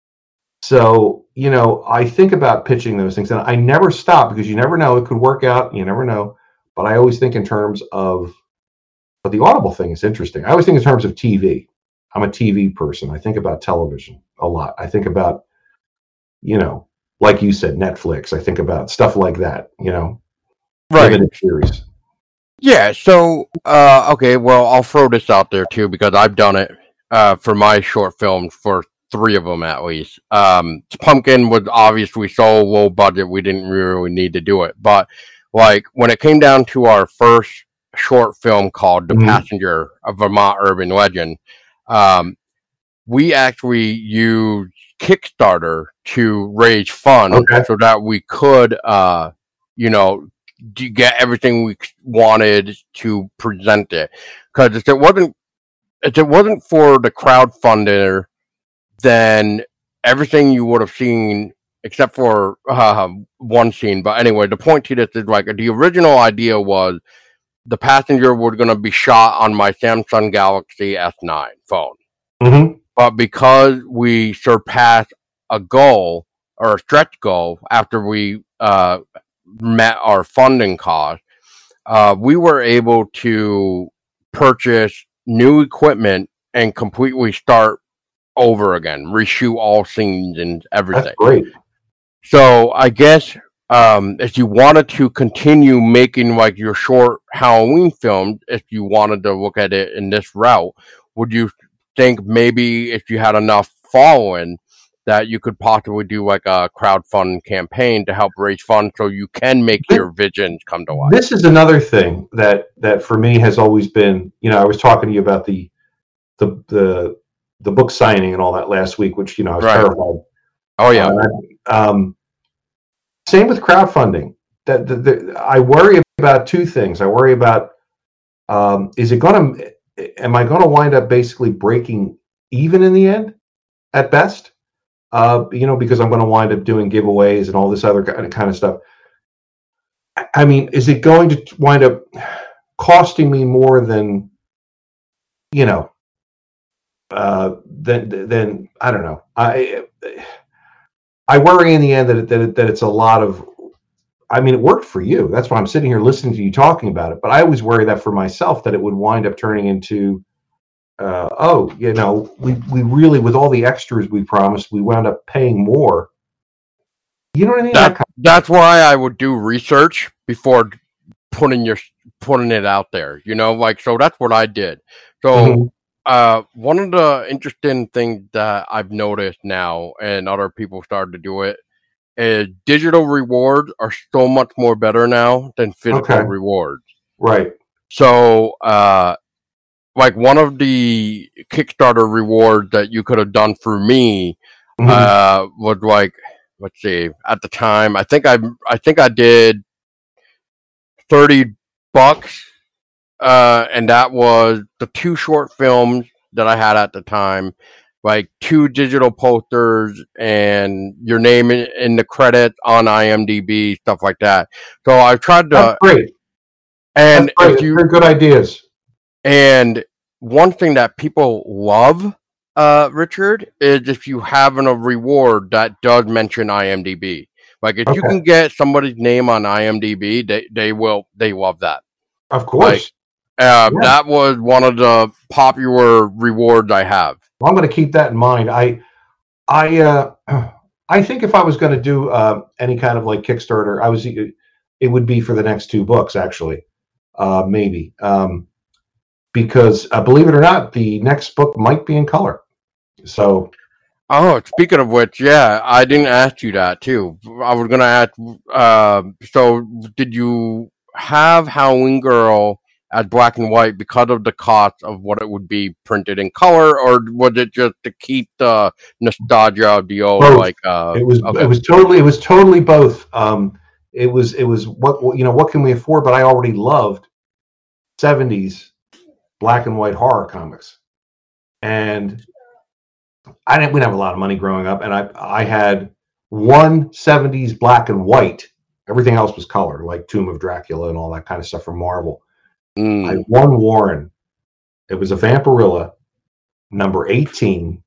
So, you know, I think about pitching those things, and I never stop, because you never know, it could work out. You never know, but I always think in terms of. But the Audible thing is interesting. I always think in terms of T V. I'm a T V person. I think about television a lot. I think about, you know, like you said, Netflix. I think about stuff like that, you know, right. Limited series. Yeah. So, uh, okay. Well, I'll throw this out there too, because I've done it uh, for my short films, for three of them at least. Um, Pumpkin was obviously so low budget, we didn't really need to do it. But like when it came down to our first short film called The mm-hmm. Passenger, a Vermont urban legend, Um, we actually used Kickstarter to raise funds okay. so that we could, uh, you know, get everything we wanted to present it. Because if it wasn't, if it wasn't for the crowdfunder, then everything you would have seen, except for uh, one scene. But anyway, the point to this is, like, the original idea was The Passenger was going to be shot on my Samsung Galaxy S nine phone. Mm-hmm. But because we surpassed a goal, or a stretch goal, after we uh, met our funding cost, uh, we were able to purchase new equipment and completely start over again, reshoot all scenes and everything. That's great. So I guess um, if you wanted to continue making like your short Halloween films, if you wanted to look at it in this route, would you think maybe if you had enough following that you could possibly do like a crowdfunding campaign to help raise funds so you can make this, your visions come to life? This is another thing that that for me has always been, you know, I was talking to you about the the the the book signing and all that last week, which, you know, I was right. terrified. Oh yeah. Uh, um, same with crowdfunding. That the, the, I worry about two things. I worry about um, is it going to, am I going to wind up basically breaking even in the end, at best? Uh, you know, because I'm going to wind up doing giveaways and all this other kind of stuff. I mean, is it going to wind up costing me more than, you know, uh, than than I don't know. I I worry in the end that it, that it, that it's a lot of. I mean, it worked for you. That's why I'm sitting here listening to you talking about it. But I always worry that for myself, that it would wind up turning into uh, oh, you know, we we really, with all the extras we promised, we wound up paying more. You know what I mean? That That kind that's why I would do research before putting your putting it out there. You know, like so that's what I did. of, So Mhm. uh, one of the interesting things that I've noticed now, and other people started to do it, is digital rewards are so much more better now than physical Okay, rewards. right. So, uh, like one of the Kickstarter rewards that you could have done for me Mhm. uh, was like, let's see, at the time, I think I, I think I did thirty bucks, uh, and that was the two short films that I had at the time, like two digital posters and your name in, in the credits on IMDb, stuff like that. So I tried That's to, great. That's and great. if That's you, very good ideas. and one thing that people love, uh, Richard, is if you have an, a reward that does mention IMDb. Like if you Okay, can get somebody's name on IMDb, they, they will, they love that. of Like, course. Uh, Yeah. that was one of the popular rewards I have. Well, I'm going to keep that in mind. I I uh, I think if I was going to do uh, any kind of like Kickstarter, I was it would be for the next two books actually, uh, maybe um, because uh, believe it or not, the next book might be in color. So Oh, speaking of which, yeah, I didn't ask you that too. I was gonna ask. Uh, so, did you have Halloween Girl as black and white because of the cost of what it would be printed in color, or was it just to keep the nostalgia of the old? both. Like, uh, It was it okay, was totally it was totally both. Um, it was it was what you know what can we afford? But I already loved seventies black and white horror comics, and I didn't. We didn't have a lot of money growing up, and I I had one seventies black and white. Everything else was color, like Tomb of Dracula and all that kind of stuff from Marvel. I had mm, one Warren. It was a Vampirilla, number eighteen.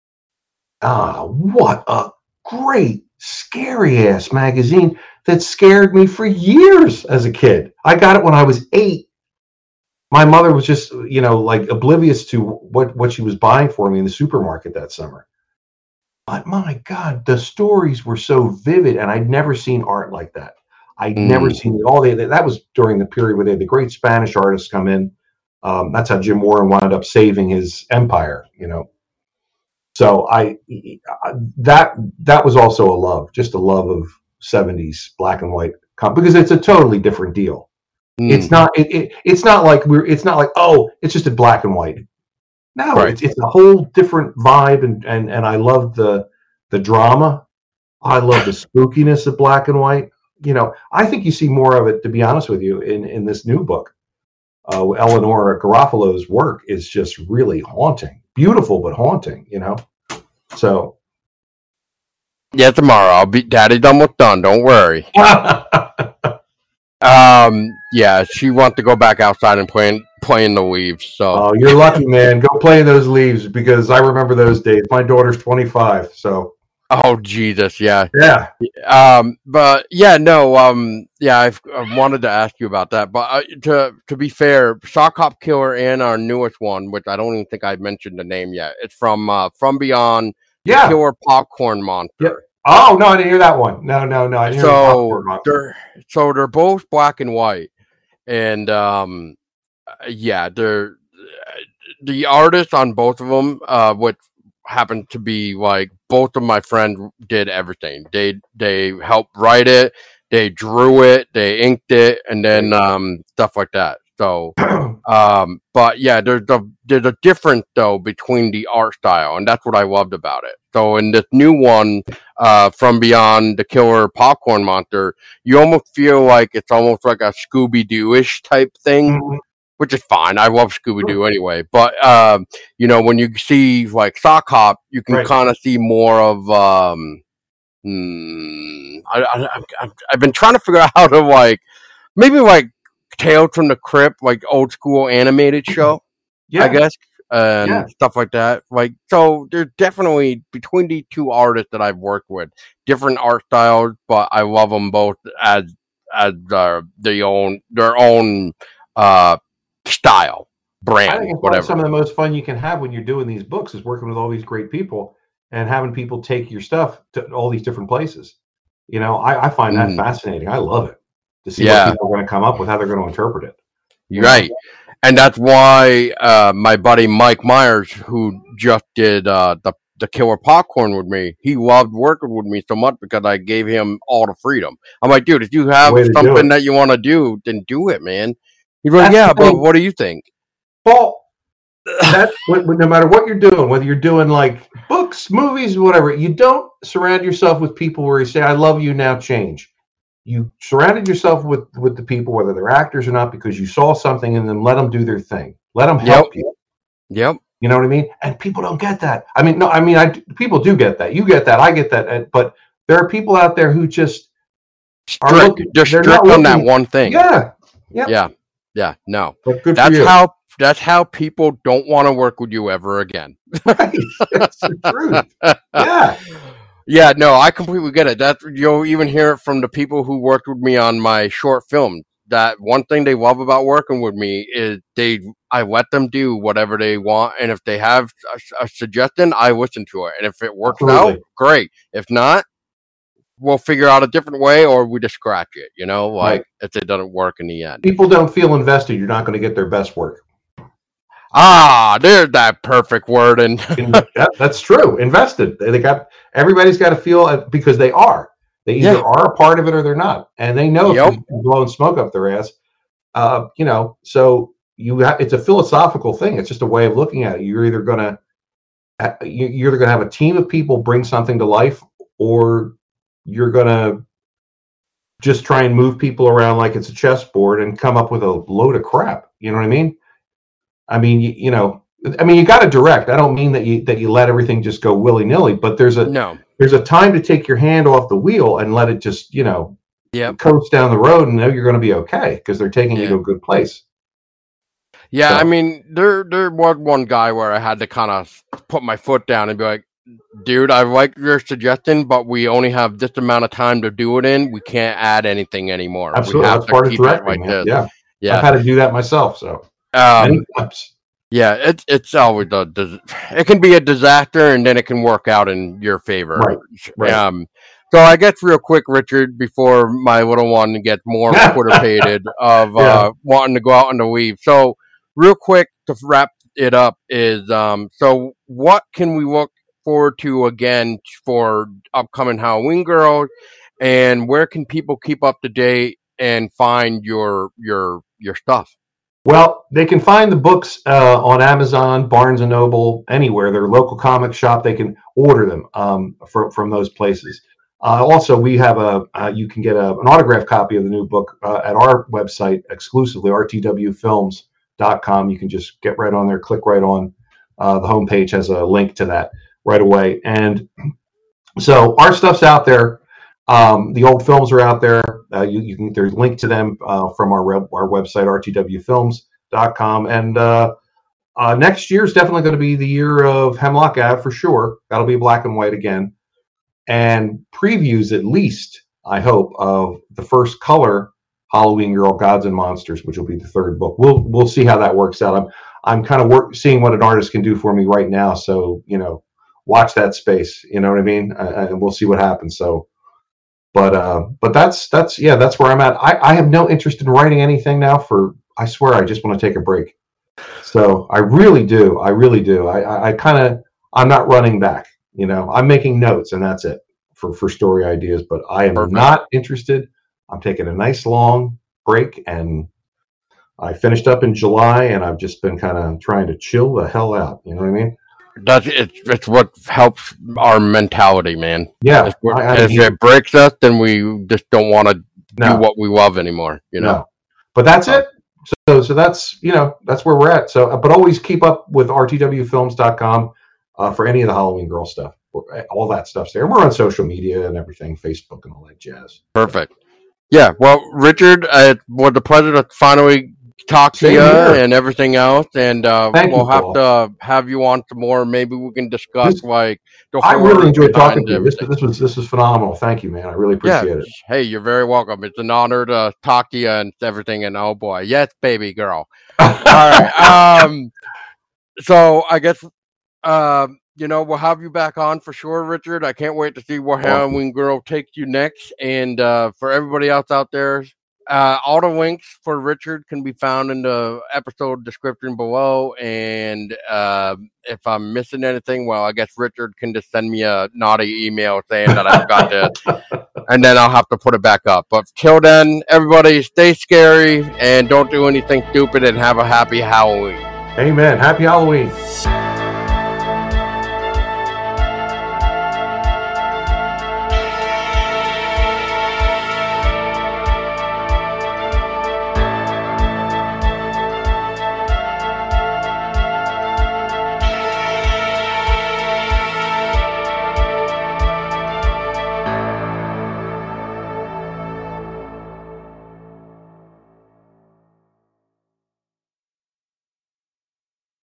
Ah, what a great, scary ass magazine that scared me for years as a kid. I got it when I was eight. My mother was just, you know, like oblivious to what what she was buying for me in the supermarket that summer. But my God, the stories were so vivid, and I'd never seen art like that. I'd never mm, seen all the that was during the period where they had the great Spanish artists come in. Um, that's how Jim Warren wound up saving his empire, you know. So I that that was also a love, just a love of seventies black and white com- because it's a totally different deal. It's mm, not it, it it's not like we're it's not like, oh, it's just a black and white. No, right. it's it's a whole different vibe, and and and I love the the drama. I love the spookiness of black and white. You know, I think you see more of it, to be honest with you, in in this new book. Uh, Eleanor Garofalo's work is just really haunting, beautiful but haunting. You know, so Yeah, tomorrow I'll be. Daddy's almost done. Don't worry. Um, yeah, she wants to go back outside and play play in the leaves. So, oh, you're lucky, man. Go play in those leaves because I remember those days. My daughter's twenty-five, so oh Jesus, yeah. yeah. Um, but yeah, no, um, yeah, I've, I wanted to ask you about that. But uh, to to be fair, Sock Hop Killer and our newest one, which I don't even think I mentioned the name yet, it's from uh, From Beyond, the Yeah. Killer Popcorn Yep. Monster. Oh no, I didn't hear that one. No, no, no, I didn't hear the So popcorn monster. they're so they're both black and white, and um, yeah, they're the artists on both of them, uh, which happened to be like both of my friends did everything. They they helped write it, they drew it, they inked it, and then um, stuff like that. So, um, but yeah, there's a there's a difference though between the art style, and that's what I loved about it. So in this new one, uh, From Beyond, the Killer Popcorn Monster, you almost feel like it's almost like a Scooby Doo ish type thing, Mhm. which is fine. I love Scooby Doo anyway. But um, you know, when you see like Sock Hop, you can Right. kind of see more of. Um, hmm, I, I, I, I've been trying to figure out how to like maybe like Tales from the Crypt, like old school animated show, I Yeah, guess, and yeah. stuff like that. Like, so there's definitely between the two artists that I've worked with, different art styles, but I love them both as as uh, their own their own uh, style. brand, I think it's whatever. Some of the most fun you can have when you're doing these books is working with all these great people and having people take your stuff to all these different places. You know, I, I find that mm. fascinating. I love it to see yeah. what people are going to come up with, how they're going to interpret it. You right. Know? And that's why uh, my buddy Mike Myers, who just did uh, the the Killer Popcorn with me, he loved working with me so much because I gave him all the freedom. I'm like, dude, if you have something that you want to do, then do it, man. He's like, yeah, but what do you think? Well, that's what, no matter what you're doing, whether you're doing like books, movies, whatever, you don't surround yourself with people where you say, I love you, now change. You surrounded yourself with, with the people, whether they're actors or not, because you saw something in them, let them do their thing. Let them help yep. you. Yep. You know what I mean? And people don't get that. I mean, no, I mean, I people do get that. You get that. I get that. But there are people out there who just strict, are looking, they're strict on looking, that one thing. Yeah. Yep. Yeah. Yeah. No. But good that's for you. how that's how people don't want to work with you ever again. Right. That's the truth. Yeah. Yeah. No, I completely get it. That you'll even hear it from the people who worked with me on my short film. That one thing they love about working with me is they I let them do whatever they want, and if they have a, a suggestion, I listen to it, and if it works Absolutely. out, great. If not, we'll figure out a different way, or we just scratch it. You know, like right. if it doesn't work in the end. People don't feel invested. You're not going to get their best work. Ah, there's that perfect word, and that, that's true. Invested. They got everybody's got to feel because they are. They either yeah. are a part of it or they're not, and they know yep. if you're blowing smoke up their ass. Uh, you know, so you ha- it's a philosophical thing. It's just a way of looking at it. You're either gonna you're either gonna have a team of people bring something to life, or you're gonna just try and move people around like it's a chessboard and come up with a load of crap. You know what I mean? I mean, you, you know, I mean, you got to direct. I don't mean that you that you let everything just go willy nilly, but there's a no. There's a time to take your hand off the wheel and let it just, you know, yep. coast down the road and know you're going to be okay because they're taking yeah. you to a good place. Yeah, so. I mean, there there was one guy where I had to kind of put my foot down and be like, dude, I like your suggestion, but we only have this amount of time to do it in. We can't add anything anymore. Absolutely. We have That's to part keep of directing. it like this. Yeah. yeah. I've had to do that myself. So um, many times. Yeah, it's it's always a it can be a disaster, and then it can work out in your favor. Right. Right. Um, so I guess real quick, Richard, before my little one gets more Twitter-pated of yeah. uh, wanting to go out on the weave. So real quick to wrap it up is um, so what can we look forward to again for upcoming Halloween Girls, and where can people keep up to date and find your your your stuff? Well, they can find the books uh, on Amazon, Barnes and Noble, anywhere. Their local comic shop, they can order them um, from from those places. Uh, also, we have a uh, you can get a, an autographed copy of the new book uh, at our website exclusively, r t w films dot com. You can just get right on there, click right on. Uh, the homepage has a link to that right away. And so our stuff's out there. Um, the old films are out there. Uh, you, you can there's a link to them uh, from our web, our website r t w films dot com. And uh, uh, next year is definitely going to be the year of Hemlock Ave for sure. That'll be black and white again, and previews at least, I hope, of the first color Halloween Girl Gods and Monsters, which will be the third book. We'll we'll see how that works out. I'm I'm kind of work, seeing what an artist can do for me right now. So you know, watch that space. You know what I mean? Uh, and we'll see what happens. So. But uh, but that's that's yeah that's where I'm at. I, I have no interest in writing anything now. For I swear I just want to take a break. So I really do. I really do. I I, I kind of I'm not running back. You know, I'm making notes and that's it for for story ideas. But I am Perfect. not interested. I'm taking a nice long break, and I finished up in July, and I've just been kind of trying to chill the hell out. You know what I mean? That's it's it's what helps our mentality, man. Yeah, what, I, I if mean, it breaks us, then we just don't want to no. do what we love anymore. You know, no. But that's it. So so that's you know that's where we're at. So but always keep up with r t w films dot com uh, for any of the Halloween Girl stuff. All that stuff's there. We're on social media and everything, Facebook and all that jazz. Perfect. Yeah. Well, Richard, uh, it was a pleasure to finally talk to Same you here. and everything else, and uh, Thank we'll you, have Paul. to have you on some more. Maybe we can discuss This- like the I really horror enjoyed talking behind to you. This, everything. this was this was phenomenal. Thank you, man. I really Yeah. appreciate it. Hey, you're very welcome. It's an honor to talk to you and everything. And oh boy, yes, baby girl. All right. Um. So I guess, um, you know, we'll have you back on for sure, Richard. I can't wait to see what Awesome. Halloween Girl takes you next. And uh, for everybody else out there, uh, all the links for Richard can be found in the episode description below. And uh, if I'm missing anything, well, I guess Richard can just send me a naughty email saying that I forgot this. And then I'll have to put it back up. But till then, everybody stay scary and don't do anything stupid and have a happy Halloween. Amen. Happy Halloween.